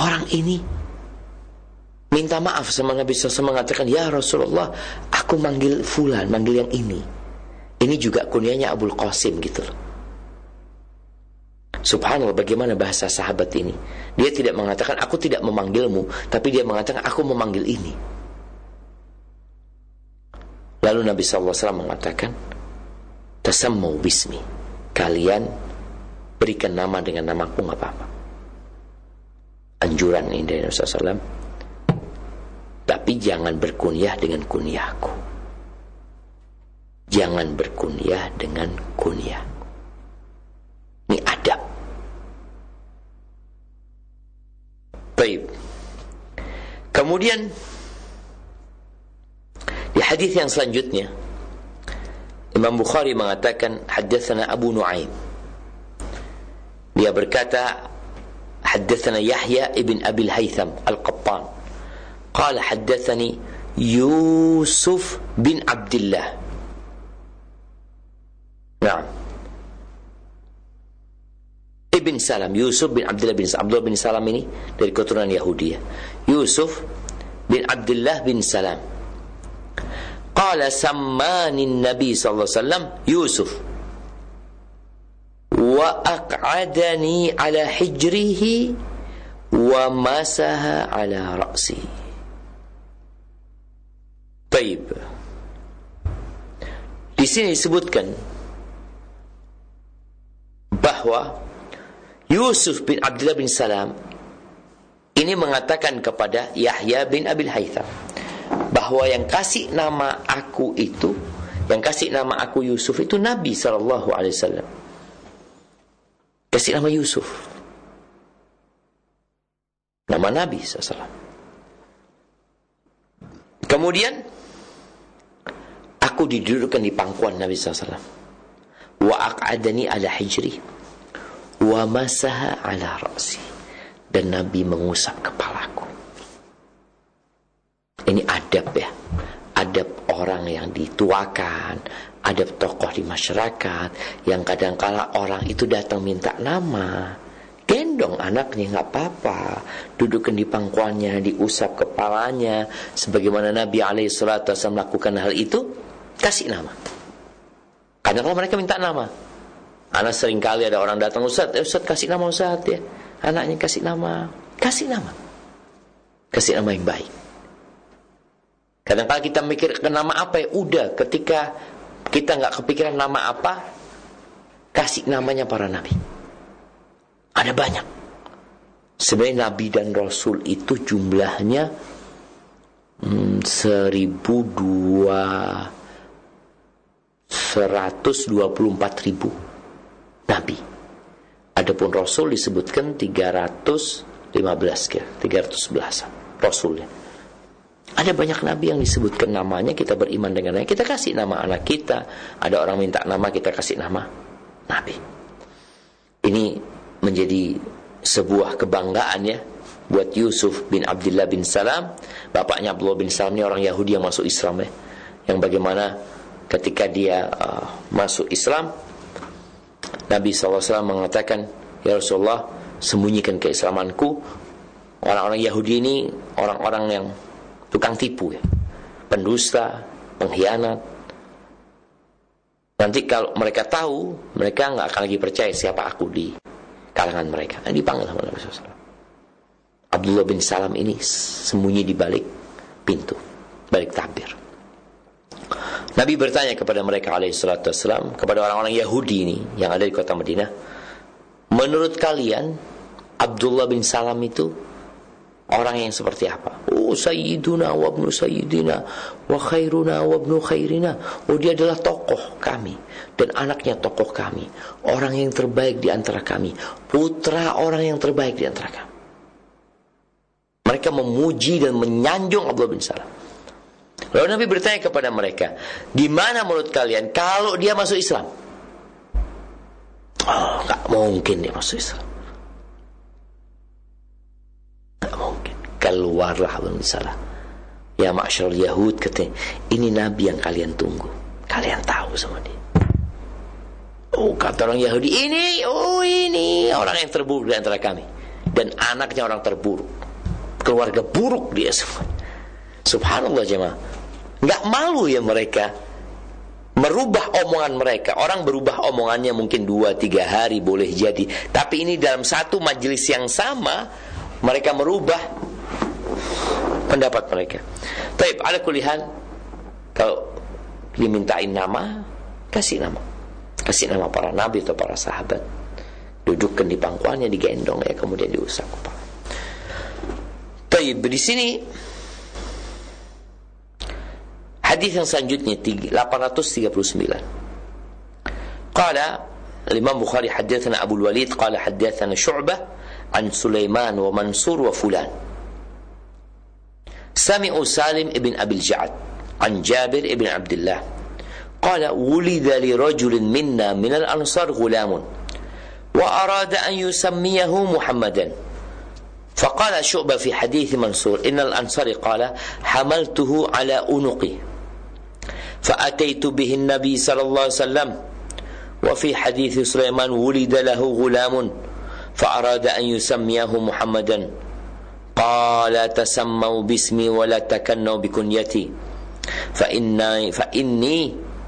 minta maaf sama Nabi SAW, mengatakan, ya Rasulullah, aku manggil fulan, manggil yang ini. Ini juga kunyahnya Abul Qasim gitu loh. Subhanallah, bagaimana bahasa sahabat ini. Dia tidak mengatakan aku tidak memanggilmu, tapi dia mengatakan aku memanggil ini. Lalu Nabi SAW mengatakan, tasammu bismi, kalian berikan nama dengan namaku, gak apa-apa. Anjuran ini dari Nabi SAW. Tapi jangan berkunyah dengan kunyahku. Jangan berkunyah dengan kunyah. Ini adab. Baik. Kemudian di hadis yang selanjutnya Imam Bukhari mengatakan haddatsana Abu Nuaim. Dia berkata haddatsana Yahya ibn Abi al-Haytham al-Qattan. Qala haddatsani Yusuf bin Abdullah. Nah, Ibn Salam, Yusuf bin Abdullah bin Salam. Abdullah bin Salam ini dari keturunan Yahudi. Yusuf bin Abdullah bin Salam. qala sammani Nabi sallallahu alaihi wasallam Yusuf wa aq'adani ala hijrihi wa masaha ala ra'si. Baik. Di sini disebutkan bahwa Yusuf bin Abdullah bin Salam ini mengatakan kepada Yahya bin Abil Haytham bahwa yang kasih nama aku itu, yang kasih nama aku Yusuf itu Nabi sallallahu alaihi wasallam. Kasih nama Yusuf, nama Nabi SAW. Kemudian aku didudukkan di pangkuan Nabi SAW. Wa aq'adani ala hijri wa masaha ala ra'si, dan Nabi mengusap kepalaku. Ini adab ya, adab orang yang dituakan, adab tokoh di masyarakat yang kadang-kala orang itu datang minta nama, gendong anaknya nggak apa-apa, dudukkan di pangkuannya, diusap kepalanya, sebagaimana Nabi alaihissalatu wasallam melakukan hal itu, kasih nama. Kadang-kala mereka minta nama. Anak sering kali ada orang datang, Ustaz kasih nama Ustaz ya, anaknya kasih nama, kasih nama yang baik. Kadang-kala kita mikir ke nama apa ya, udah ketika kita nggak kepikiran nama apa, kasih namanya para nabi. Ada banyak. Sebenarnya nabi dan rasul itu jumlahnya 124.000 nabi. Adapun rasul disebutkan 311 rasulnya. Ada banyak nabi yang disebutkan namanya, kita beriman dengannya, kita kasih nama anak kita. Ada orang minta nama, kita kasih nama nabi. Ini menjadi sebuah kebanggaan ya buat Yusuf bin Abdullah bin Salam. Bapaknya Abdullah bin Salam ini orang Yahudi yang masuk Islam ya, yang bagaimana ketika dia masuk Islam, Nabi SAW mengatakan, ya Rasulullah, sembunyikan keislamanku. Orang-orang Yahudi ini orang-orang yang tukang tipu ya, pendusta, pengkhianat. Nanti kalau mereka tahu, mereka nggak akan lagi percaya siapa aku di kalangan mereka. Dipanggil sama Nabi SAW. Abdullah bin Salam ini sembunyi di balik pintu, balik tabir. Nabi bertanya kepada mereka alaihissalatu wassalam, kepada orang-orang Yahudi ini yang ada di kota Madinah, menurut kalian Abdullah bin Salam itu orang yang seperti apa? Oh, sayyiduna wa ibnu sayyidina wa khairuna wa ibnu khairina. Oh, dia adalah tokoh kami dan anaknya tokoh kami, orang yang terbaik di antara kami, putra orang yang terbaik di antara kami. Mereka memuji dan menyanjung Abdullah bin Salam. Lalu Nabi bertanya kepada mereka, di mana menurut kalian kalau dia masuk Islam? Oh, gak mungkin dia masuk Islam. Keluarlah Abdullah bin Salam. Ya ma'syarul Yahud, katanya, ini Nabi yang kalian tunggu. Kalian tahu sama dia. Oh, kata orang Yahudi, ini orang yang terburuk di antara kami. Dan anaknya orang terburuk. Keluarga buruk dia semua. Subhanallah jemaah. Nggak malu ya mereka merubah omongan mereka. Orang berubah omongannya mungkin 2-3 hari boleh jadi. Tapi ini dalam satu majelis yang sama, mereka merubah pendapat mereka. Taib, ala kulli hal, kalau dimintain nama, kasih nama. Kasih nama para nabi atau para sahabat. Dudukkan di pangkuannya, digendong ya, kemudian diusap kepala. Taib, di sini hadis yang selanjutnya 839. Qala Imam Bukhari haddatsana Abu Walid qala haddatsana Syu'bah an Sulaiman wa Mansur wa fulan. Sami'u Salim ibn Abil Ja'ad an Jabir ibn Abdullah qala wulida li rajulin minna min al-ansar ghulamun wa arada an yusammiyahu Muhammadan. فقال شعبة في حديث منصور إن الأنصار قال حملته على أنقي فأتيت به النبي صلى الله عليه وسلم. وفي حديث سليمان ولد له غلام فأراد أن يسميه محمدا قال تسموا باسمي ولا تكنوا بكنيتي fa inni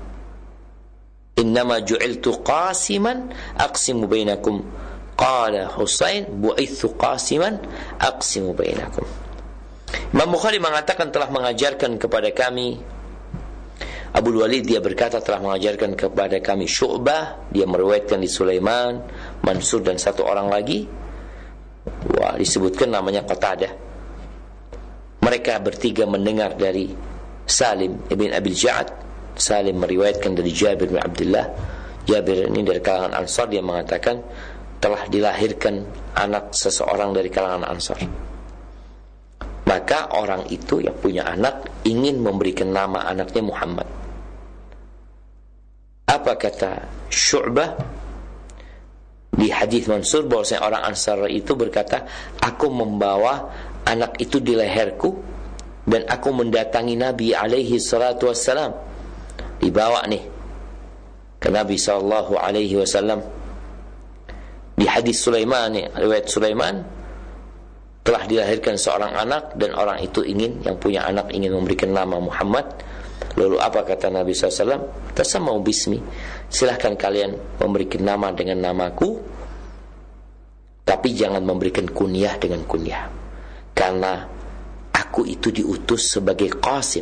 innama ju'iltu qasiman aqsimu bainakum. Qala Husain bu'ithu qasiman aqsimu bainakum. Imam Bukhari mengatakan telah mengajarkan kepada kami, Abu Walid dia berkata telah mengajarkan kepada kami Syu'bah, dia meriwayatkan di Sulaiman, Mansur dan satu orang lagi, disebutkan namanya Qatadah. Mereka bertiga mendengar dari Salim ibn Abil Ja'ad. Salim meriwayatkan dari Jabir bin Abdullah. Jabir ini dari kalangan Ansar, dia mengatakan telah dilahirkan anak seseorang dari kalangan Ansar. Maka orang itu yang punya anak ingin memberikan nama anaknya Muhammad. Apa kata Syu'bah di hadis Mansur, bahwasanya orang Ansar itu berkata, aku membawa anak itu di leherku dan aku mendatangi Nabi alaihi salatu wassalam. Dibawa nih ke Nabi sallallahu alaihi wasallam. Di hadis Sulaiman, riwayat Sulaiman, telah dilahirkan seorang anak dan orang itu yang punya anak ingin memberikan nama Muhammad. Lalu apa kata Nabi SAW? Tasammau bismi, silahkan kalian memberikan nama dengan namaku, tapi jangan memberikan kunyah dengan kunyah, karena aku itu diutus sebagai qasim,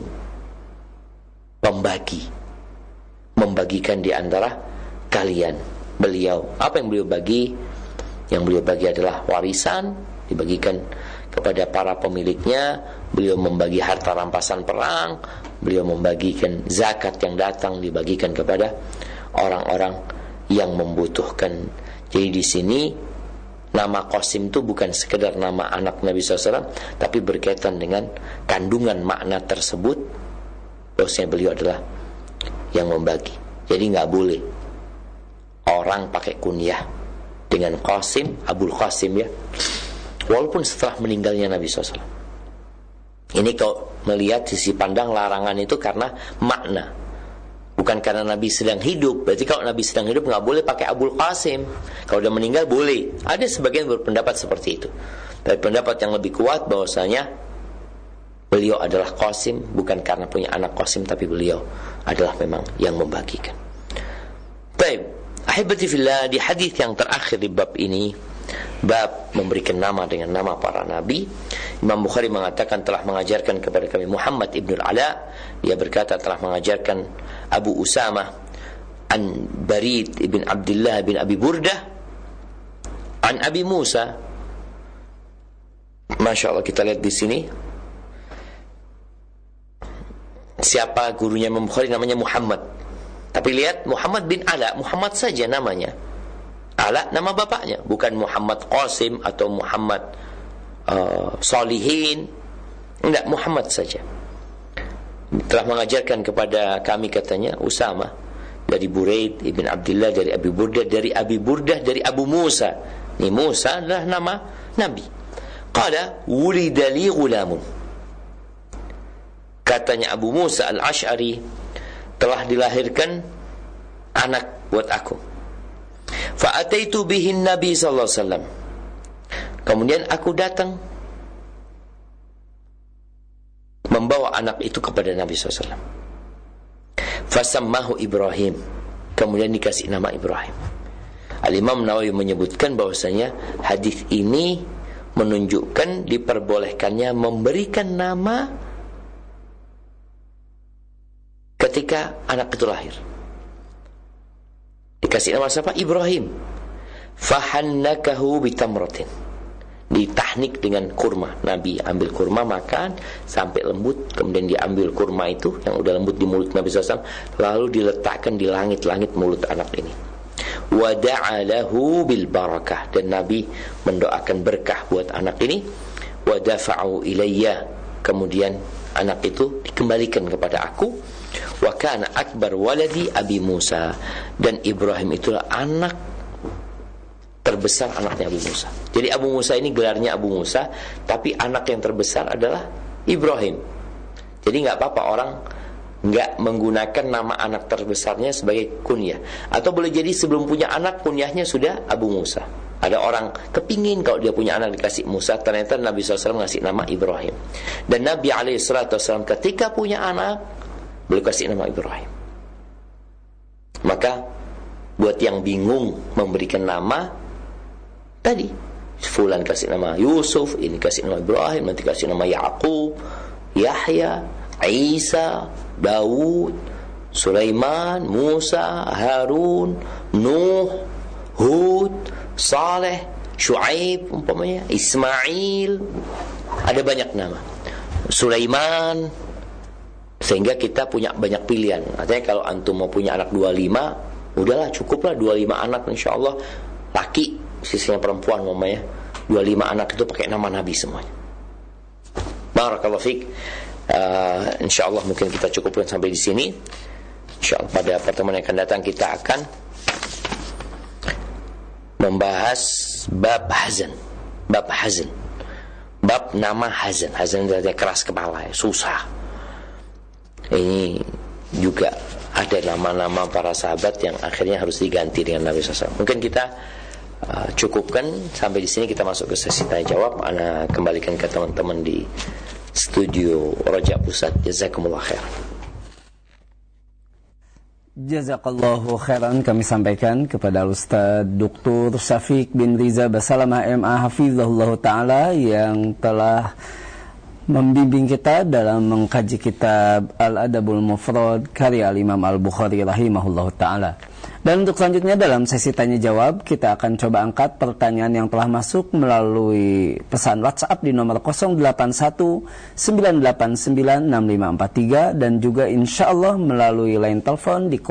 membagikan di antara kalian. Beliau, apa yang beliau bagi? Yang beliau bagi adalah warisan, dibagikan kepada para pemiliknya. Beliau membagi harta rampasan perang, beliau membagikan zakat yang datang, dibagikan kepada orang-orang yang membutuhkan. Jadi di sini nama Qasim itu bukan sekedar nama anak Nabi SAW, tapi berkaitan dengan kandungan makna tersebut, bahwasanya beliau adalah yang membagi. Jadi nggak boleh orang pakai kunyah dengan Qasim, Abul Qasim ya, walaupun setelah meninggalnya Nabi SAW. Ini kalau melihat sisi pandang larangan itu karena makna, bukan karena Nabi sedang hidup. Berarti kalau Nabi sedang hidup nggak boleh pakai Abul Qasim, kalau udah meninggal boleh. Ada sebagian berpendapat seperti itu, tapi pendapat yang lebih kuat bahwasanya beliau adalah Qasim, bukan karena punya anak Qasim, tapi beliau adalah memang yang membagikan. Baik, ahibati fillah, di hadis yang terakhir di bab ini, bab memberikan nama dengan nama para nabi, Imam Bukhari mengatakan telah mengajarkan kepada kami Muhammad ibn al-Ala, dia berkata telah mengajarkan Abu Usamah an Barid ibn Abdullah bin Abi Burdah an Abi Musa. Masya Allah, kita lihat di sini siapa gurunya Imam Bukhari, namanya Muhammad. Tapi lihat, Muhammad bin Ala, Muhammad saja namanya. Ala nama bapaknya, bukan Muhammad Qasim atau Muhammad Solihin. Enggak, Muhammad saja. Telah mengajarkan kepada kami, katanya Usama, dari Buraid ibn Abdullah, dari Abi Burdah, dari Abi Burdah, dari Abu Musa. Ini Musa adalah nama Nabi. Qala wulida li ghulamun, katanya Abu Musa al-Ash'ari, telah dilahirkan anak buat aku. Fa'ataitu bihin Nabi sallallahu alaihi wasallam, kemudian aku datang membawa anak itu kepada Nabi sallallahu alaihi wasallam. Fasammahu Ibrahim, kemudian dikasih nama Ibrahim. Al-Imam Nawawi menyebutkan bahwasanya hadis ini menunjukkan diperbolehkannya memberikan nama ketika anak itu lahir. Dikasih nama siapa? Ibrahim. Fahannakahu bitamratin, ditahnik dengan kurma. Nabi ambil kurma, makan sampai lembut, kemudian dia ambil kurma itu yang udah lembut di mulut Nabi SAW, lalu diletakkan di langit-langit mulut anak ini. Wada'alahu bil barakah, dan Nabi mendoakan berkah buat anak ini. Wadafa'u ilayya, kemudian anak itu dikembalikan kepada aku. Wa kana akbar waladi Abi Musa, dan Ibrahim itulah anak terbesar anaknya Abu Musa. Jadi Abu Musa ini gelarnya Abu Musa, tapi anak yang terbesar adalah Ibrahim. Jadi nggak apa-apa orang nggak menggunakan nama anak terbesarnya sebagai kunyah, atau boleh jadi sebelum punya anak kunyahnya sudah Abu Musa. Ada orang kepingin kalau dia punya anak dikasih Musa, ternyata Nabi SAW ngasih nama Ibrahim. Dan Nabi SAW ketika punya anak, beliau kasih nama Ibrahim. Maka buat yang bingung memberikan nama, tadi fulan kasih nama Yusuf, ini kasih nama Ibrahim, nanti kasih nama Yaqub, Yahya, Isa, Daud, Sulaiman, Musa, Harun, Nuh, Hud, Saleh, Syuaib umpamanya, Ismail, ada banyak nama, Sulaiman, sehingga kita punya banyak pilihan. Artinya kalau antum mau punya anak 25, udahlah cukuplah 25 anak, insyaallah laki, sisanya perempuan umpamanya. 25 anak itu pakai nama Nabi semuanya. Barakallahu fiik. Insyaallah mungkin kita cukupkan sampai di sini. Insyaallah pada pertemuan yang akan datang kita akan membahas bab hazan. Bab hazan. Bab nama hazan. Hazan itu keras kepala, susah. Ini juga ada nama-nama para sahabat yang akhirnya harus diganti dengan Nabi SAW. Mungkin kita cukupkan sampai di sini. Kita masuk ke sesi tanya jawab. Ana kembalikan ke teman-teman di studio Raja Pusat. Jazakumullah khair. Jazakallahu khairan kami sampaikan kepada Ustaz Dr. Syafiq bin Riza Basalamah MA Hafizahullah Ta'ala yang telah membimbing kita dalam mengkaji kitab Al-Adabul Mufrad karya Imam Al-Bukhari rahimahullah ta'ala. Dan untuk selanjutnya dalam sesi tanya jawab kita akan coba angkat pertanyaan yang telah masuk melalui pesan WhatsApp di nomor 0819896543 dan juga insyaallah melalui line telepon di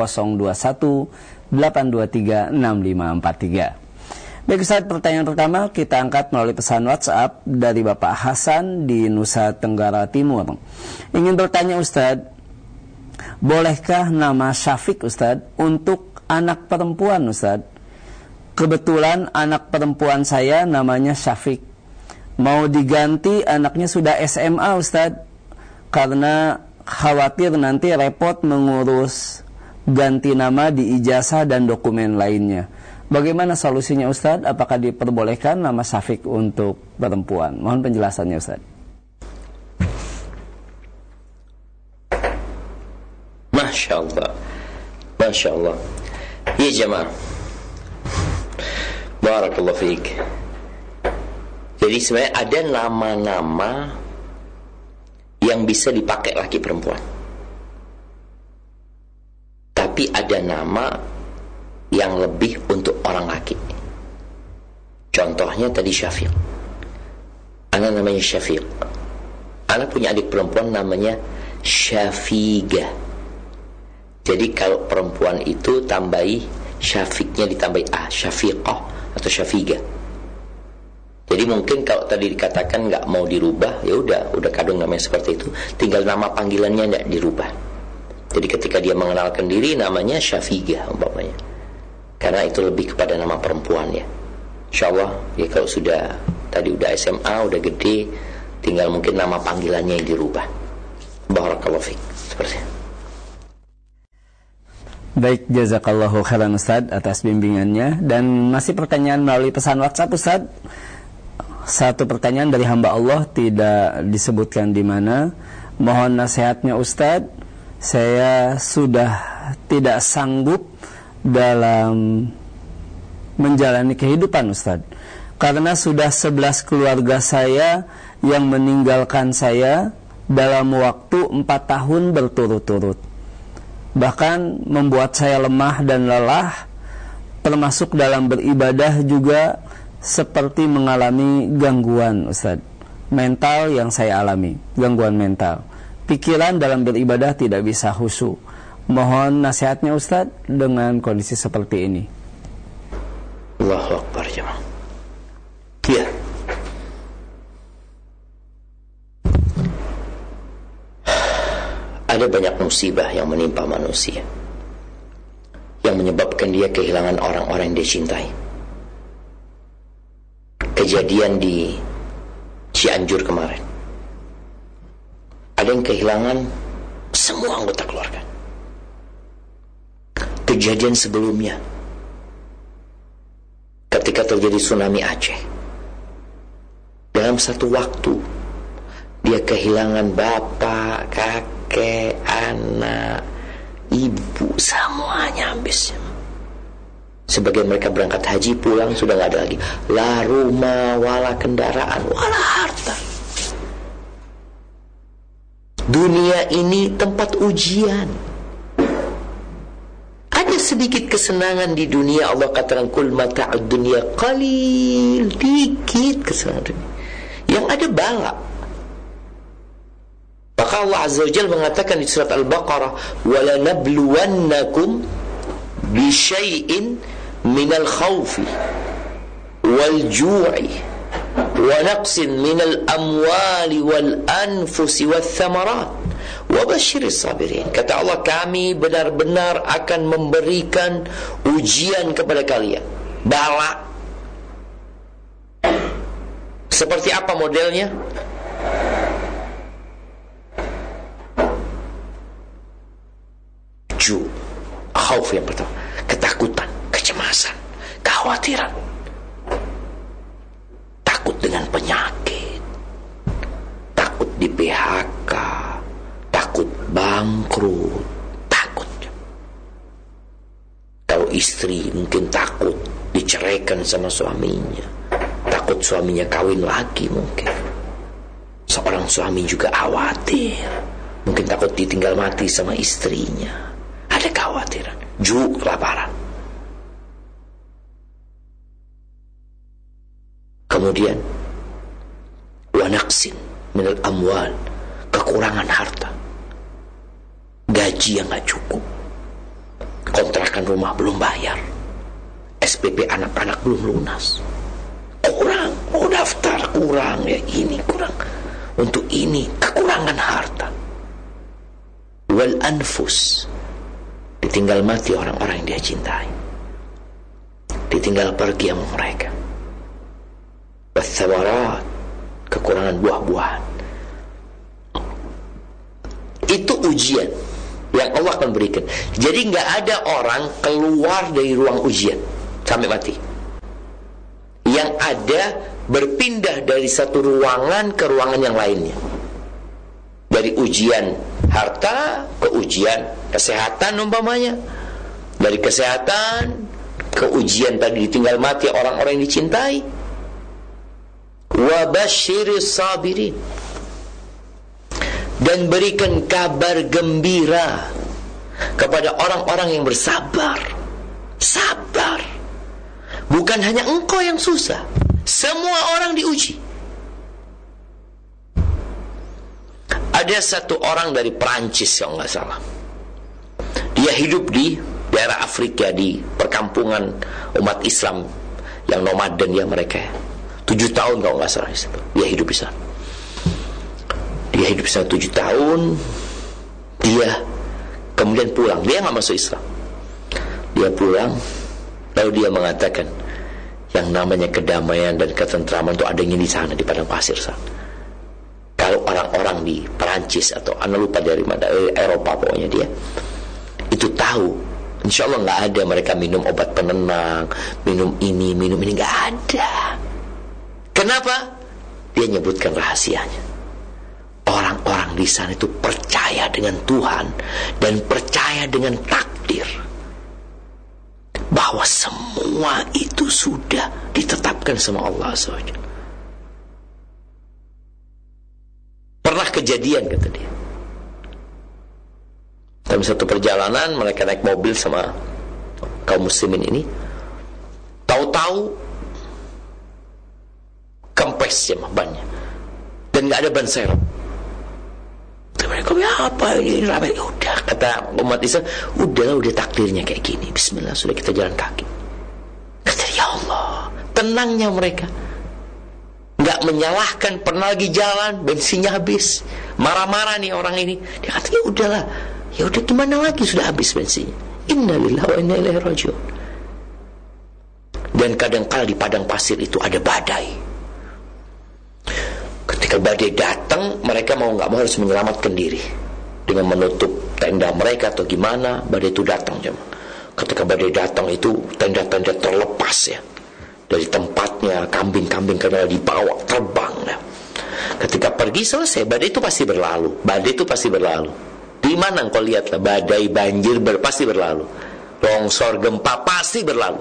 0218236543. Baik Ustaz, pertanyaan pertama kita angkat melalui pesan WhatsApp dari Bapak Hasan di Nusa Tenggara Timur. Ingin bertanya Ustaz, bolehkah nama Syafiq Ustaz untuk anak perempuan Ustaz? Kebetulan anak perempuan saya namanya Syafiq. Mau diganti anaknya sudah SMA Ustaz, karena khawatir nanti repot mengurus ganti nama di ijazah dan dokumen lainnya. Bagaimana solusinya Ustaz? Apakah diperbolehkan nama Syafiq untuk perempuan? Mohon penjelasannya Ustaz. Masya Allah, Masya Allah. Ya jemaah, barakallahu fiik. Jadi sebenarnya ada nama-nama yang bisa dipakai laki perempuan, tapi ada nama yang lebih untuk orang laki. Contohnya tadi Syafiq. Anak namanya Syafiq. Anak punya adik perempuan namanya Syafiqah. Jadi kalau perempuan itu tambahi Syafiqnya ditambahi Syafiqah atau Syafiqah. Jadi mungkin kalau tadi dikatakan nggak mau dirubah, ya udah kadung namanya seperti itu. Tinggal nama panggilannya nggak dirubah. Jadi ketika dia mengenalkan diri namanya Syafiqah umpamanya. Karena itu lebih kepada nama perempuan ya. InsyaAllah ya kalau sudah tadi udah SMA, udah gede, tinggal mungkin nama panggilannya yang dirubah. Barakallahu fiik. Seperti itu. Baik, jazakallahu khairan Ustaz atas bimbingannya. Dan masih pertanyaan melalui pesan WhatsApp Ustaz. Satu pertanyaan dari hamba Allah, tidak disebutkan di mana. Mohon nasihatnya Ustaz. Saya sudah tidak sanggup dalam menjalani kehidupan Ustaz, karena sudah 11 keluarga saya yang meninggalkan saya dalam waktu 4 tahun berturut-turut, bahkan membuat saya lemah dan lelah, termasuk dalam beribadah juga seperti mengalami gangguan Ustaz, mental yang saya alami, gangguan mental, pikiran dalam beribadah tidak bisa khusyuk. Mohon nasihatnya Ustaz dengan kondisi seperti ini. Allahu Akbar jemaah. Ya. Ada banyak musibah yang menimpa manusia yang menyebabkan dia kehilangan orang-orang yang dia cintai. Kejadian di Cianjur kemarin, ada yang kehilangan semua anggota keluarga. Kejadian sebelumnya, ketika ketika terjadi tsunami Aceh. Dalam satu waktu dia kehilangan bapak, kakek, anak, ibu, semuanya habis. Sebagian mereka berangkat haji, pulang sudah gak ada lagi la rumah, wala kendaraan, wala harta. Dunia ini tempat ujian. Ada sedikit kesenangan di dunia. Allah katakan kul mata'ud dunya qalil, dikit kesenangan dunia. Yang ada bala. Maka Allah Azza wa Jalla mengatakan di surat Al-Baqarah, wala nabluwannakum bi syai'in minal khawfi wal ju'i wa naqsin minal amwali wal anfusi wal thamarat wa basyiris sabirin. Kata Allah, kami benar-benar akan memberikan ujian kepada kalian, bala. Seperti apa modelnya? Khauf yang pertama, ketakutan, kecemasan, kekhawatiran, takut dengan penyakit, takut di PHK, takut bangkrut, takut. Kalau istri mungkin takut diceraikan sama suaminya, takut suaminya kawin lagi mungkin. Seorang suami juga khawatir, mungkin takut ditinggal mati sama istrinya. Ada kekhawatiran, kelaparan. Kemudian wa naqsin minal amwal, kekurangan harta, gaji yang gak cukup, kontrakan rumah belum bayar, SPP anak-anak belum lunas, kurang, mau daftar kurang, ya ini kurang, untuk ini kekurangan harta. Wal anfus, ditinggal mati orang-orang yang dia cintai, ditinggal pergi sama mereka. Wathamarat, kekurangan buah-buahan. Itu ujian yang Allah akan berikan. Jadi gak ada orang keluar dari ruang ujian sampai mati. Yang ada berpindah dari satu ruangan ke ruangan yang lainnya. Dari ujian harta ke ujian kesehatan umpamanya, dari kesehatan ke ujian tadi ditinggal mati orang-orang yang dicintai. Wa basyiris sabirin, dan berikan kabar gembira kepada orang-orang yang bersabar. Sabar, bukan hanya engkau yang susah, semua orang diuji. Ada satu orang dari Perancis kalau nggak salah, dia hidup di daerah Afrika, di perkampungan umat Islam yang nomaden ya mereka. 7 tahun kalau nggak salah dia hidup di sana. Dia hidup di sana 7 tahun. Dia kemudian pulang. Dia nggak masuk Islam. Dia pulang, lalu dia mengatakan yang namanya kedamaian dan ketentraman itu adanya di sana, di padang pasir sana. Kalau orang-orang di Perancis atau anda lupa dari mana, Eropa pokoknya dia itu tahu, insya Allah nggak ada mereka minum obat penenang, minum ini, nggak ada. Kenapa? Dia nyebutkan rahasianya. Orang-orang di sana itu percaya dengan Tuhan dan percaya dengan takdir, bahwa semua itu sudah ditetapkan sama Allah SWT. Pernah kejadian kata dia, dalam satu perjalanan mereka naik mobil sama kaum muslimin ini, tahu-tahu kempes ya bannya dan nggak ada ban serep. Mereka apa ini ramai? Udah, kata umat Islam, udah takdirnya kayak gini, bismillah, sudah kita jalan kaki. Kata ya Allah, tenangnya mereka, nggak menyalahkan. Pernah lagi jalan bensinnya habis, marah-marah nih orang ini. Dia kata ya udahlah, ya udah gimana lagi, sudah habis bensinnya. Innalillahi wa inna ilaihi rajiun. Dan kadang-kala di padang pasir itu ada badai. Ketika badai datang, mereka mau nggak mau harus menyelamatkan diri dengan menutup tenda mereka atau gimana. Badai itu datang, jemaah. Ketika badai datang itu tenda-tenda terlepas ya, dari tempatnya, kambing-kambing karena dibawa terbang. Ketika pergi selesai, badai itu pasti berlalu. Badai itu pasti berlalu. Di mana engkau lihatlah badai, banjir pasti berlalu. Longsor, gempa pasti berlalu.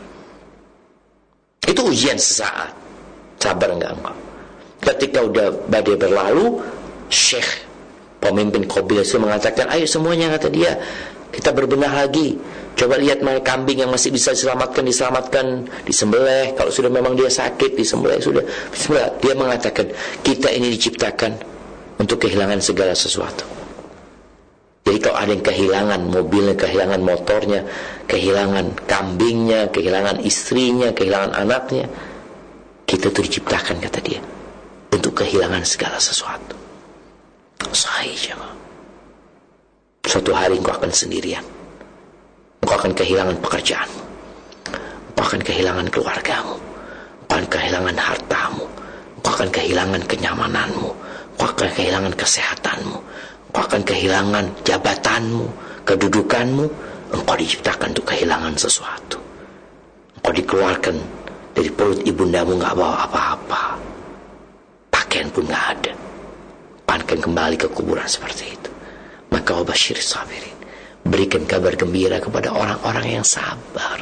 Itu ujian sesaat. Sabar enggak engkau? Ketika udah badai berlalu, Syekh pemimpin kabilah itu mengatakan, ayo semuanya, kata dia, kita berbenah lagi. Coba lihat mana kambing yang masih bisa diselamatkan, disembelih. Kalau sudah memang dia sakit, disembelih sudah. Bismillah. Dia mengatakan, kita ini diciptakan untuk kehilangan segala sesuatu. Jadi kalau ada yang kehilangan mobilnya, kehilangan motornya, kehilangan kambingnya, kehilangan istrinya, kehilangan anaknya, kita itu diciptakan, kata dia, untuk kehilangan segala sesuatu. Sahih, jemaah. Suatu hari engkau akan sendirian. Engkau akan kehilangan pekerjaanmu. Engkau akan kehilangan keluargamu. Engkau akan kehilangan hartamu. Engkau akan kehilangan kenyamananmu. Engkau akan kehilangan kesehatanmu. Engkau akan kehilangan jabatanmu, kedudukanmu. Engkau diciptakan untuk kehilangan sesuatu. Engkau dikeluarkan dari perut ibundamu, gak bawa apa-apa. Pakaian pun gak ada. Akan kembali ke kuburan seperti itu. Maka wabashir sabirin, berikan kabar gembira kepada orang-orang yang sabar.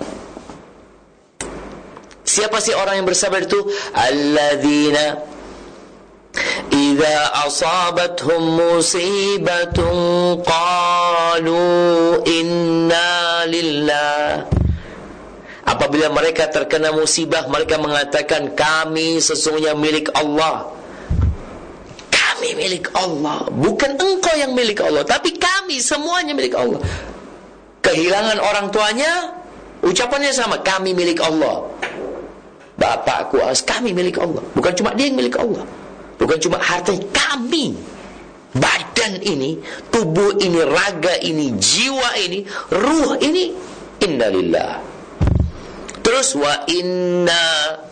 Siapa sih orang yang bersabar itu? Alladzina idza asabathum musibatun qalu inna lillah. Apabila mereka terkena musibah, mereka mengatakan, kami sesungguhnya milik Allah. Kami milik Allah. Bukan engkau yang milik Allah, tapi kami semuanya milik Allah. Kehilangan orang tuanya, ucapannya sama, kami milik Allah. Bapakku, kami milik Allah. Bukan cuma dia yang milik Allah. Bukan cuma hartanya, kami. Badan ini, tubuh ini, raga ini, jiwa ini, ruh ini, inna lillah. Terus wa inna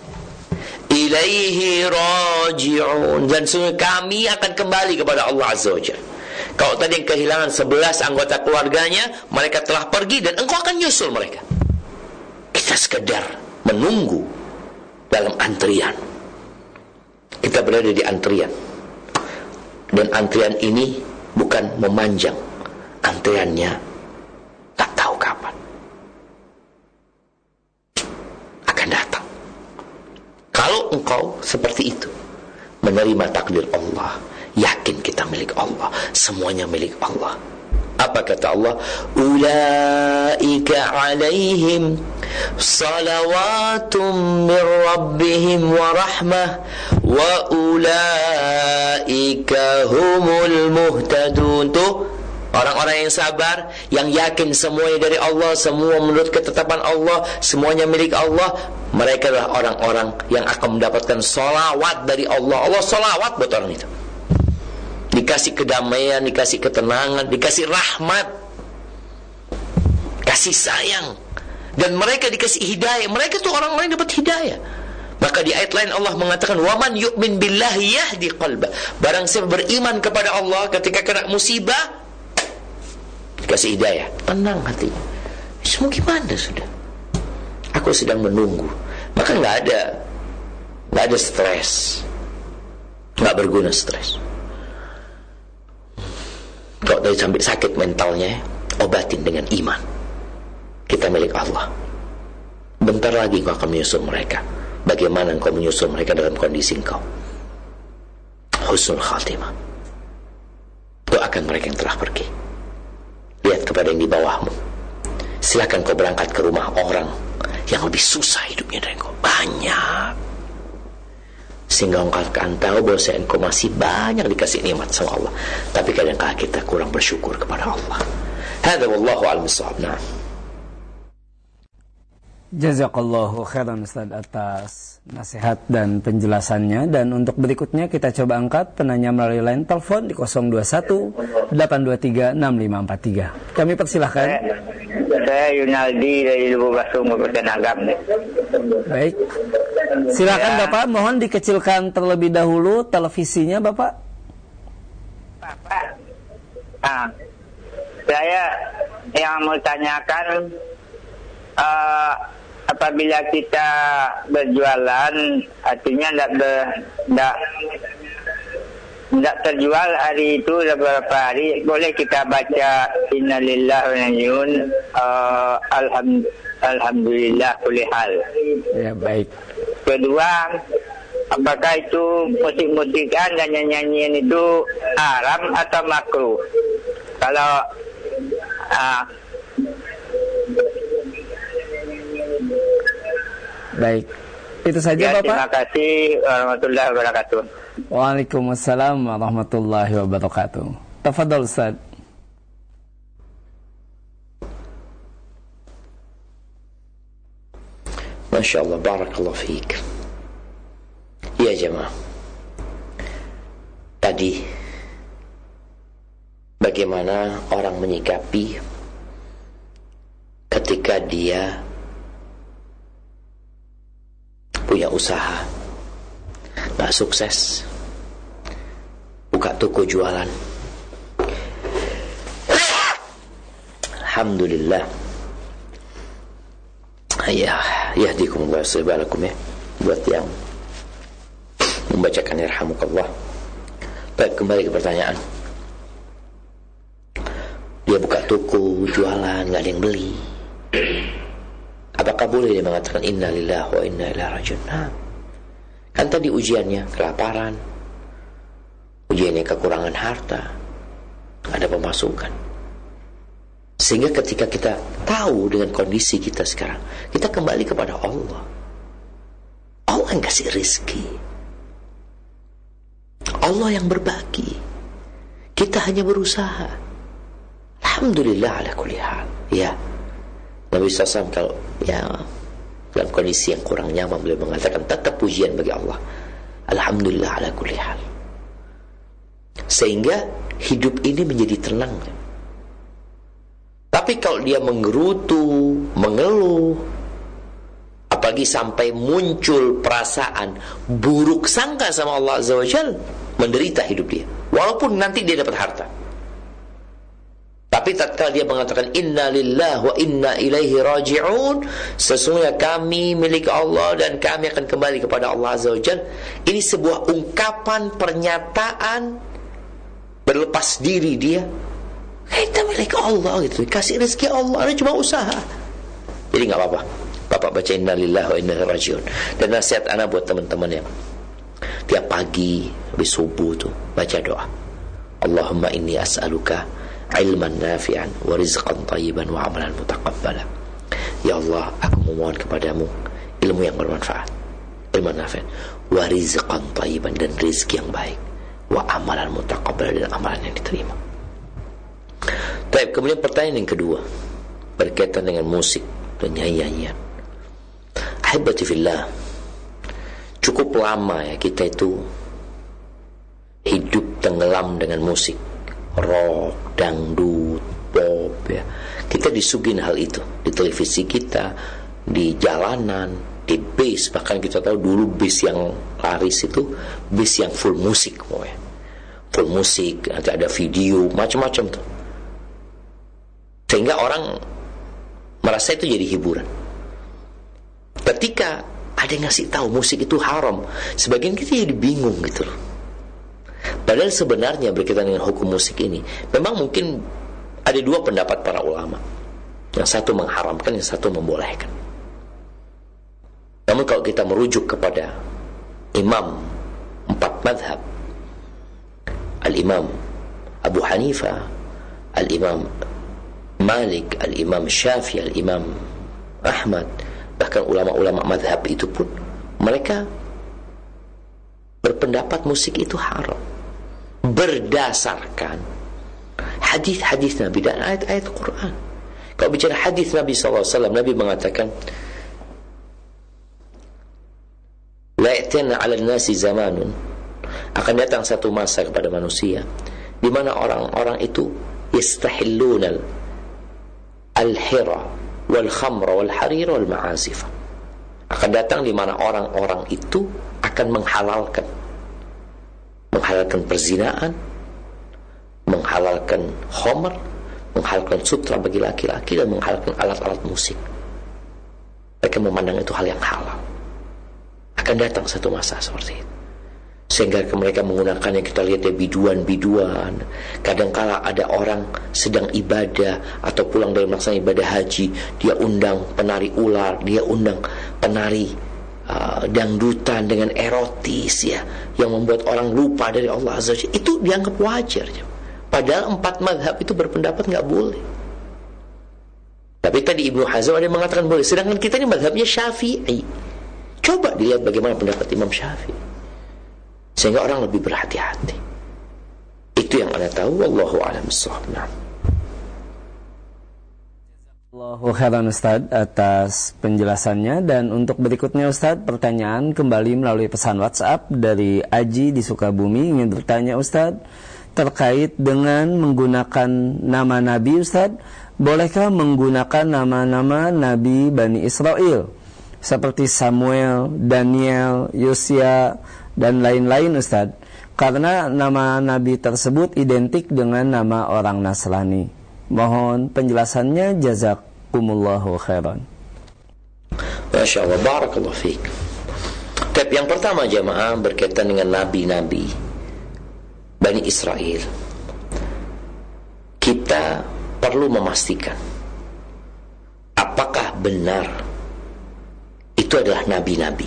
ilaihi raji'un, dan sungguh kami akan kembali kepada Allah Azza wa Jalla. Kalau tadi yang kehilangan 11 anggota keluarganya, mereka telah pergi dan engkau akan nyusul mereka. Kita sekedar menunggu dalam antrian. Kita berada di antrian. Dan antrian ini bukan memanjang. Antriannya tak tahu kapan akan datang. Kalau engkau seperti itu, menerima takdir Allah, yakin kita milik Allah, semuanya milik Allah. Apa kata Allah? Ulaika alaihim salawatum min rabbihim wa rahmah wa ulaika humul muhtadun. Tuh, orang-orang yang sabar, yang yakin semuanya dari Allah, semua menurut ketetapan Allah, semuanya milik Allah, mereka adalah orang-orang yang akan mendapatkan salawat dari Allah. Allah salawat buat orang itu. Dikasih kedamaian, dikasih ketenangan, dikasih rahmat, kasih sayang, dan mereka dikasih hidayah. Mereka tuh orang-orang yang dapat hidayah. Maka di ayat lain Allah mengatakan, "Waman yu'min billahi yahdi qalbah." Barang siapa beriman kepada Allah, ketika kena musibah dikasih hidayah, tenang hatinya. Semua gimana sudah? Aku sedang menunggu. Maka nggak ada stres, nggak berguna stres. Kalau tadi sampai sakit mentalnya, obatin dengan iman. Kita milik Allah. Bentar lagi kau akan menyusul mereka. Bagaimana engkau menyusul mereka dalam kondisi engkau husnul khatimah? Doakan mereka yang telah pergi. Lihat kepada yang di bawahmu. Silakan kau berangkat ke rumah orang yang lebih susah hidupnya dari engkau. Banyak. Sehingga engkau akan tahu bahwa engkau masih banyak dikasih nikmat sama Allah. Tapi kadang-kadang kita kurang bersyukur kepada Allah. Hadza wallahu a'lam bissawab. Jazakallahu khairan Ustaz atas nasihat dan penjelasannya. Dan untuk berikutnya kita coba angkat penanya melalui line telepon di 021-823-6543. Kami persilahkan. Saya Yunaldi dari Lubuk Sumur Ketenagam. Baik. Silakan ya. Bapak, mohon dikecilkan terlebih dahulu televisinya Bapak. Bapak. Saya yang mau tanyakan apabila kita berjualan, artinya tidak terjual hari itu beberapa hari, boleh kita baca innalillahi wa inna ilaihi alhamdulillah kulli hal. Ya, baik. Kedua, apakah itu musik-musikan dan nyanyian itu haram atau makruh? Kalau baik. Itu saja ya, Bapak. Terima kasih warahmatullahi wabarakatuh. Waalaikumsalam warahmatullahi wabarakatuh. Tafadhol Ustaz. Masya Allah, barakallahu fiik. Ya jemaah, tadi bagaimana orang menyikapi ketika dia punya usaha gak sukses, buka toko jualan, alhamdulillah, ya yahdikumullah subhanakum, ya buat yang membacakan yarhamukallah. Baik, kembali ke pertanyaan. Dia buka toko jualan, gak ada yang beli, apakah boleh dia mengatakan inna lillahi wa inna ilaihi raji'un? Kan tadi ujiannya kelaparan, ujiannya kekurangan harta, ada pemasukan. Sehingga ketika kita tahu dengan kondisi kita sekarang, kita kembali kepada Allah. Allah yang kasih rezeki, Allah yang berbagi, kita hanya berusaha. Alhamdulillah ala kulli hal. Ya, Nabi SAW kalau dalam kondisi yang kurang nyaman, beliau mengatakan tetap pujian bagi Allah, alhamdulillah ala kulli hal. Sehingga hidup ini menjadi tenang. Tapi kalau dia menggerutu, mengeluh, apalagi sampai muncul perasaan buruk sangka sama Allah Azza wa Jalla, menderita hidup dia, walaupun nanti dia dapat harta. Tapi tatkala dia mengatakan inna lillahi wa inna ilaihi raji'un, sesungguhnya kami milik Allah dan kami akan kembali kepada Allah Azza wa Jalla, ini sebuah ungkapan, pernyataan berlepas diri dia. Kita milik Allah gitu, kasih rezeki Allah, ada cuma usaha. Jadi enggak apa-apa Bapak baca inna lillahi wa inna ilaihi raji'un. Dan nasihat anak buat teman-teman yang tiap pagi habis subuh tuh baca doa, Allahumma inni as'aluka ilman nafi'an wa rizqan tayyiban wa amalan mutaqabbala. Ya Allah, aku memohon kepadamu ilmu yang bermanfaat, ilmu nafi', wa rizqan tayyiban, dan rezeki yang baik, wa amalan mutaqabbala, dan amalan yang diterima. Baik, kemudian pertanyaan yang kedua berkaitan dengan musik dan nyanyian. Ahibati fillah, cukup lama ya kita itu hidup tenggelam dengan musik, rock, dangdut, pop ya. Kita disuguhin hal itu di televisi kita, di jalanan, di bis. Bahkan kita tahu dulu bis yang laris itu bis yang full musik, ya. Full musik, nanti ada video, macam-macam tuh. Sehingga orang merasa itu jadi hiburan. Ketika ada yang ngasih tahu musik itu haram, sebagian kita jadi bingung gitu loh. Padahal sebenarnya berkaitan dengan hukum musik ini, memang mungkin ada dua pendapat para ulama. Yang satu mengharamkan, yang satu membolehkan. Namun kalau kita merujuk kepada imam 4 madhab, Al-Imam Abu Hanifah, Al-Imam Malik, Al-Imam Syafi'i, Al-Imam Ahmad, bahkan ulama-ulama madhab itu pun mereka berpendapat musik itu haram berdasarkan hadis-hadis Nabi dan ayat-ayat Quran. Kalau bicara hadis Nabi SAW, Nabi mengatakan la ya'tina 'ala an-nasi zamanun, akan datang satu masa kepada manusia di mana orang-orang itu yastahilluna al-hira wal khamra wal harira wal ma'azif. Akan datang di mana orang-orang itu akan menghalalkan perzinaan, menghalalkan khamr, menghalalkan sutra bagi laki-laki, dan menghalalkan alat-alat musik. Mereka memandang itu hal yang halal. Akan datang satu masa seperti itu, sehingga mereka menggunakan yang kita lihat ya, biduan-biduan. Kadangkala ada orang sedang ibadah atau pulang dari melaksanakan ibadah haji, dia undang penari ular, dia undang penari dangdutan dengan erotis ya, yang membuat orang lupa dari Allah Azza wa Jalla. Itu dianggap wajar. Padahal 4 mazhab itu berpendapat nggak boleh. Tapi tadi Ibnu Hazm ada yang mengatakan boleh, sedangkan kita ini mazhabnya Syafi'i. Coba dilihat bagaimana pendapat Imam Syafi'i, sehingga orang lebih berhati-hati. Itu yang Anda tahu. Wallahu a'lam bishawab. Allahu khairan Ustaz atas penjelasannya. Dan untuk berikutnya Ustaz, pertanyaan kembali melalui pesan WhatsApp dari Aji di Sukabumi, ingin bertanya Ustaz terkait dengan menggunakan nama Nabi. Ustaz, bolehkah menggunakan nama-nama Nabi Bani Israel seperti Samuel, Daniel, Yosia dan lain-lain Ustaz, karena nama Nabi tersebut identik dengan nama orang Nasrani? Mohon penjelasannya, jazakumullahu khairan. Masya Allah, barakallahu fiik. Tapi yang pertama jamaah berkaitan dengan nabi-nabi Bani Israel, kita perlu memastikan apakah benar itu adalah nabi-nabi.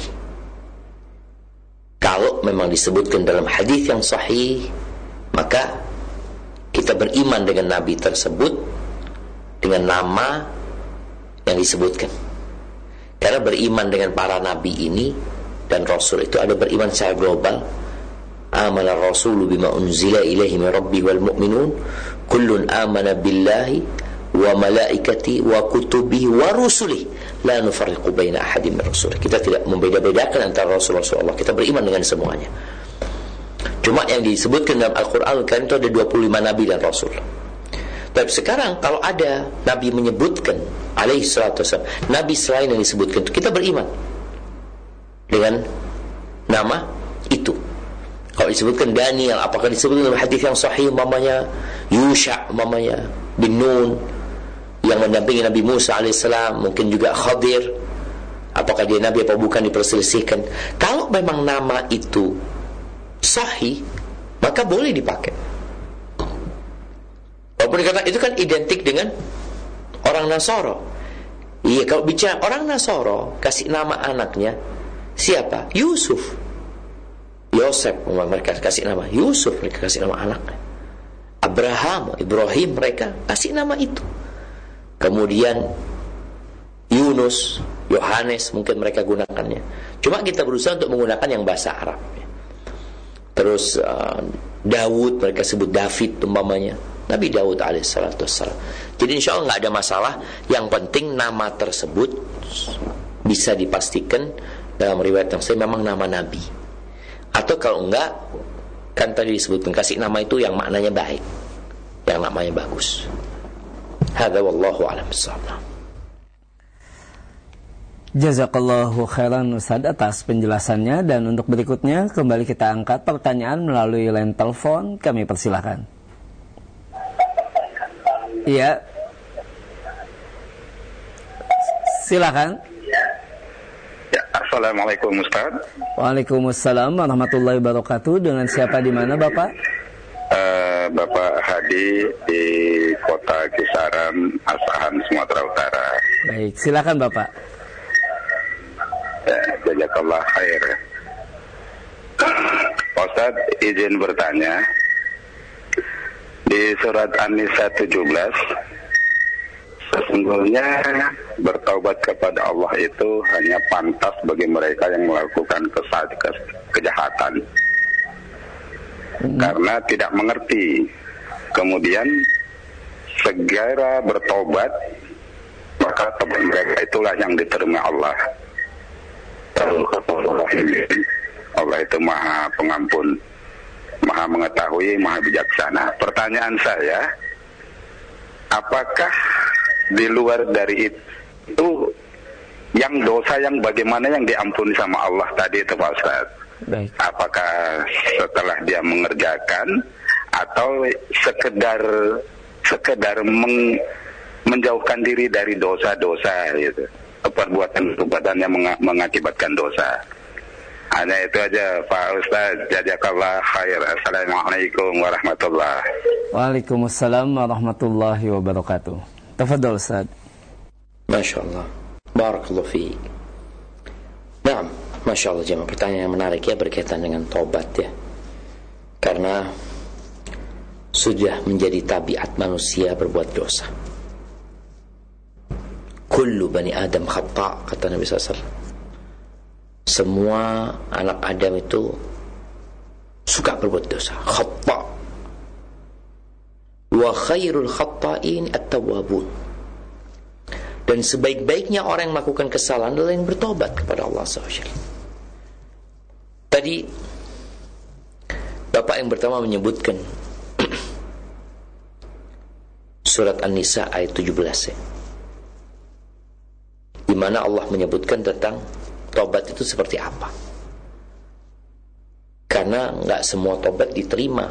Kalau memang disebutkan dalam hadis yang sahih, maka kita beriman dengan nabi tersebut dengan nama yang disebutkan. Karena beriman dengan para nabi ini dan rasul itu ada beriman secara global. Amana rasulu bima unzila ilaihi min rabbi wal mu'minun kullun amana billahi wa malaikati wa kutubihi wa rusulihi la nufarriqu baina ahadin min rusulihi. Kita tidak membeda-bedakan antara rasul-rasul Allah. Kita beriman dengan semuanya. Cuma yang disebutkan dalam Al-Quran Al-Karim itu ada 25 nabi dan rasul. Tapi sekarang kalau ada nabi menyebutkan alaihi salatu wassalam nabi selain yang disebutkan itu, kita beriman dengan nama itu. Kalau disebutkan Daniel, apakah disebutkan dalam hadis yang sahih umpamanya Yusha umpamanya bin Nun yang mendampingi Nabi Musa alaihissalam, mungkin juga Khadir, apakah dia nabi apa bukan, diperselisihkan. Kalau memang nama itu sahih, maka boleh dipakai. Walaupun dikatakan itu kan identik dengan orang Nasoro. Iya, kalau bicara orang Nasoro, kasih nama anaknya siapa? Yusuf. Yosef, mereka kasih nama Yusuf, mereka kasih nama anaknya. Abraham, Ibrahim, mereka kasih nama itu. Kemudian Yunus, Yohanes, mungkin mereka gunakannya. Cuma kita berusaha untuk menggunakan yang bahasa Arab. Terus Daud, mereka sebut David umpamanya, Nabi Daud alaihissalatu wassalam. Jadi insya Allah nggak ada masalah. Yang penting nama tersebut bisa dipastikan dalam riwayat yang saya memang nama Nabi. Atau kalau enggak, kan tadi disebutkan kasih nama itu yang maknanya baik, yang namanya bagus. Hadza wallahu a'lam bishawab. Jazakallahu khairan Ustaz atas penjelasannya. Dan untuk berikutnya kembali kita angkat pertanyaan melalui line telepon. Kami persilakan. Iya, silakan. Assalamualaikum Ustaz. Waalaikumsalam warahmatullahi wabarakatuh. Dengan siapa di mana Bapak? Bapak Hadi di Kota Kisaran, Asahan, Sumatera Utara. Baik, silakan Bapak. Jazakallah khair. Ustaz, izin bertanya. Di surat An-Nisa 17, sesungguhnya bertaubat kepada Allah itu hanya pantas bagi mereka yang melakukan kejahatan karena tidak mengerti. Kemudian segera bertobat, maka tobat mereka itulah yang diterima Allah. Allah itu Maha Pengampun, Maha Mengetahui, Maha Bijaksana. Pertanyaan saya, apakah di luar dari itu yang dosa yang bagaimana yang diampuni sama Allah tadi itu Pak Ustaz? Baik. Apakah setelah dia mengerjakan atau sekedar menjauhkan diri dari dosa-dosa gitu? perbuatan yang mengakibatkan dosa. Hanya itu aja Pak Ustaz. Jazakallah khair. Assalamualaikum warahmatullahi wabarakatuh. Waalaikumsalam warahmatullahi wabarakatuh. Tafadhol Ustaz. Masya Allah. Barakallahu fiik. Nah, Masya Allah jemaah, pertanyaan yang menarik ya berkaitan dengan taubat ya. Karena sudah menjadi tabiat manusia berbuat dosa. Kullu bani Adam khata', kata Nabi SAW. Semua anak Adam itu suka berbuat dosa, khata'. Wa khairul khata'in at-tawwabun. Dan sebaik-baiknya orang yang melakukan kesalahan adalah yang bertobat kepada Allah SWT. Tadi Bapak yang pertama menyebutkan surat An-Nisa ayat 17 ya, di mana Allah menyebutkan tentang tobat itu seperti apa. Karena nggak semua tobat diterima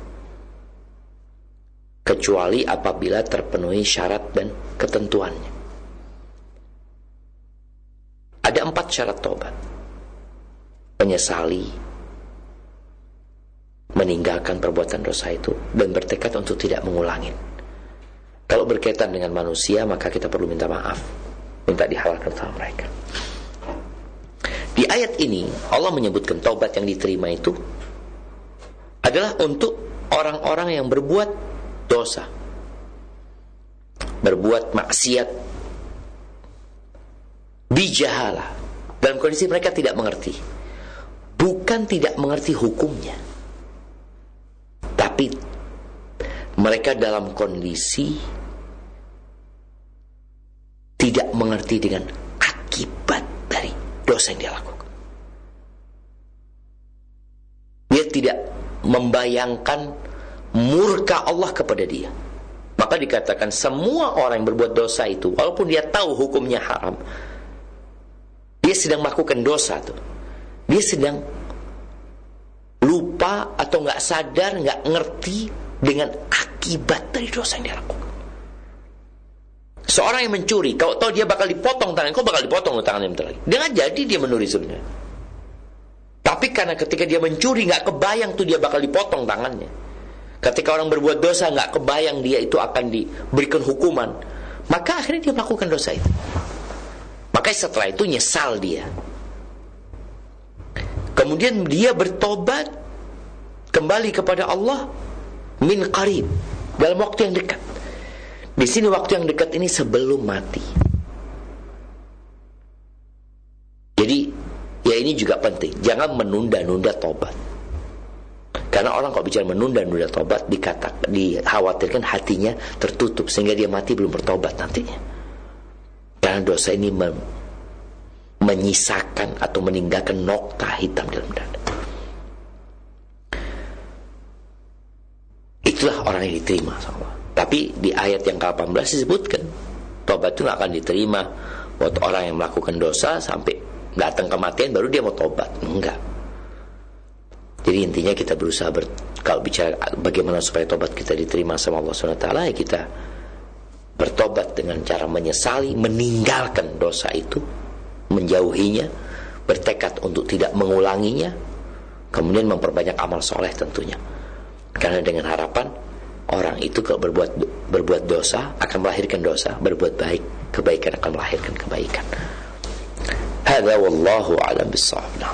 kecuali apabila terpenuhi syarat dan ketentuannya. Ada 4 syarat tobat: menyesali, meninggalkan perbuatan dosa itu, dan bertekad untuk tidak mengulangi. Kalau berkaitan dengan manusia, maka kita perlu minta maaf, minta dihalalkan sama mereka. Di ayat ini Allah menyebutkan taubat yang diterima itu adalah untuk orang-orang yang berbuat dosa, berbuat maksiat bijahalah, dalam kondisi mereka tidak mengerti. Bukan tidak mengerti hukumnya, tapi mereka dalam kondisi tidak mengerti dengan akibat dari dosa yang dia lakukan. Dia tidak membayangkan murka Allah kepada dia. Maka dikatakan semua orang yang berbuat dosa itu, walaupun dia tahu hukumnya haram, dia sedang melakukan dosa tuh. Dia sedang lupa atau gak sadar, gak ngerti dengan akibat dari dosa yang dia lakukan. Seorang yang mencuri, kalau tahu dia bakal dipotong tangan, kok bakal dipotong tangannya bentar lagi. Dia gak jadi dia mencuri sebenarnya. Tapi karena ketika dia mencuri gak kebayang tuh dia bakal dipotong tangannya. Ketika orang berbuat dosa gak kebayang dia itu akan diberikan hukuman, maka akhirnya dia melakukan dosa itu. Maka setelah itu nyesal dia. Kemudian dia bertobat kembali kepada Allah min qarib, dalam waktu yang dekat. Di sini waktu yang dekat ini sebelum mati. Jadi ya ini juga penting, jangan menunda-nunda tobat. Karena orang kalau bicara menunda-nunda tobat, dikhawatirkan hatinya tertutup sehingga dia mati belum bertobat nantinya. Karena dosa ini menyisakan atau meninggalkan nokta hitam dalam dada. Itulah orang yang diterima sama Allah. Tapi di ayat yang ke-18 disebutkan tobat itu gak akan diterima buat orang yang melakukan dosa sampai datang kematian baru dia mau tobat. Enggak. Jadi intinya kita berusaha kalau bicara bagaimana supaya tobat kita diterima sama Allah SWT, ya kita bertobat dengan cara menyesali, meninggalkan dosa itu, menjauhinya, bertekad untuk tidak mengulanginya, kemudian memperbanyak amal soleh tentunya. Karena dengan harapan orang itu kalau berbuat dosa akan melahirkan dosa, berbuat baik, kebaikan akan melahirkan kebaikan. Hadza wallahu a'lam bissawab.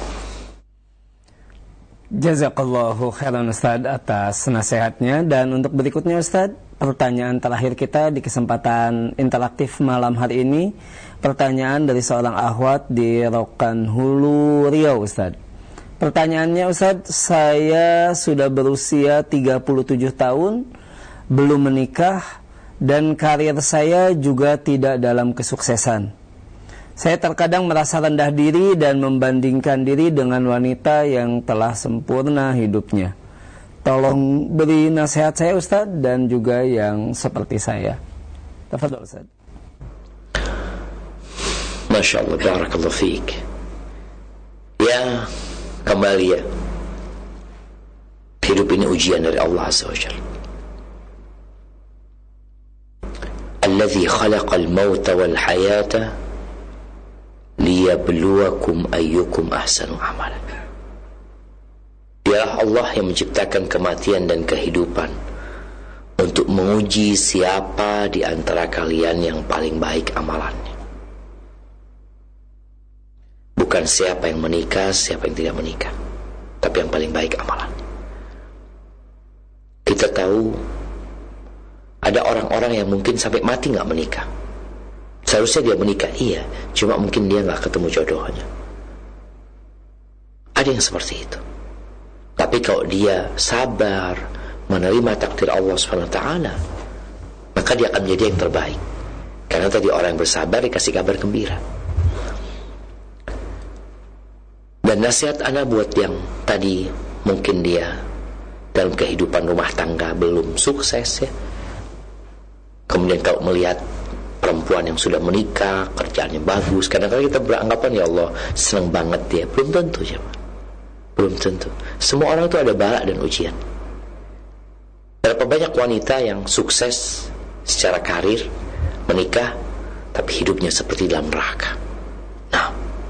Jazakallahu khairan Ustaz atas nasihatnya. Dan untuk berikutnya Ustaz, pertanyaan terakhir kita di kesempatan interaktif malam hari ini, pertanyaan dari seorang akhwat di Rokan Hulu, Riau Ustaz. Pertanyaannya Ustaz, saya sudah berusia 37 tahun, belum menikah, dan karir saya juga tidak dalam kesuksesan. Saya terkadang merasa rendah diri dan membandingkan diri dengan wanita yang telah sempurna hidupnya. Tolong beri nasihat saya Ustaz, dan juga yang seperti saya. Tafadhol Ustaz. Masya Allah, barakallahu fiik. Ya, kembali ya, hidup ini ujian dari Allah Azza wa Jalla. Alladzi khalaqal mauta wal hayata liyabluwakum ayyukum ahsanu amala. Dialah Allah yang menciptakan kematian dan kehidupan untuk menguji siapa di antara kalian yang paling baik amalannya. Bukan siapa yang menikah, siapa yang tidak menikah, tapi yang paling baik amalannya. Kita tahu ada orang-orang yang mungkin sampai mati gak menikah. Seharusnya dia menikah, iya, cuma mungkin dia gak ketemu jodohnya. Ada yang seperti itu. Tapi kalau dia sabar menerima takdir Allah SWT, maka dia akan menjadi yang terbaik. Karena tadi orang yang bersabar dikasih kabar gembira. Dan nasihat ana buat yang tadi mungkin dia dalam kehidupan rumah tangga belum sukses ya, kemudian kalau melihat perempuan yang sudah menikah, kerjaannya bagus, kadang-kadang kita beranggapan ya Allah senang banget dia. Belum tentu ya, belum tentu. Semua orang itu ada bala dan ujian. Berapa banyak wanita yang sukses secara karir, menikah, tapi hidupnya seperti dalam neraka. Nah,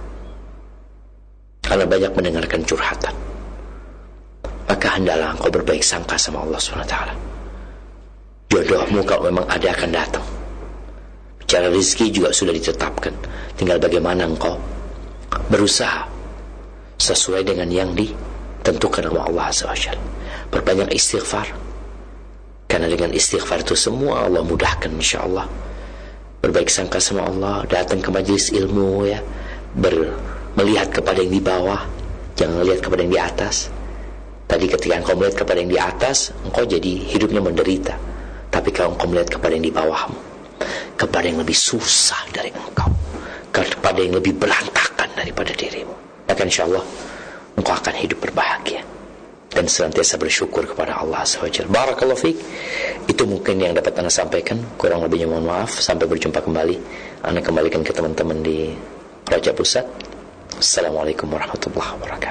karena banyak mendengarkan curhatan, maka hendaklah engkau berbaik sangka sama Allah SWT. Jodohmu kalau memang ada akan datang. Bicara rezeki juga sudah ditetapkan. Tinggal bagaimana engkau berusaha sesuai dengan yang ditentukan oleh Allah SWT. Perbanyak istighfar, karena dengan istighfar itu semua Allah mudahkan insyaAllah. Berbaik sangka sama Allah, datang ke majelis ilmu ya, melihat kepada yang di bawah, jangan melihat kepada yang di atas. Tadi ketika engkau melihat kepada yang di atas, engkau jadi hidupnya menderita. Tapi kalau engkau melihat kepada yang di bawahmu, kepada yang lebih susah dari engkau, kepada yang lebih berantakan daripada dirimu, maka insyaAllah engkau akan hidup berbahagia dan senantiasa bersyukur kepada Allah SWT. Barakallahu fiik. Itu mungkin yang dapat anda sampaikan. Kurang lebihnya mohon maaf. Sampai berjumpa kembali. Anda kembalikan ke teman-teman di Raja Pusat. Assalamualaikum warahmatullahi wabarakatuh.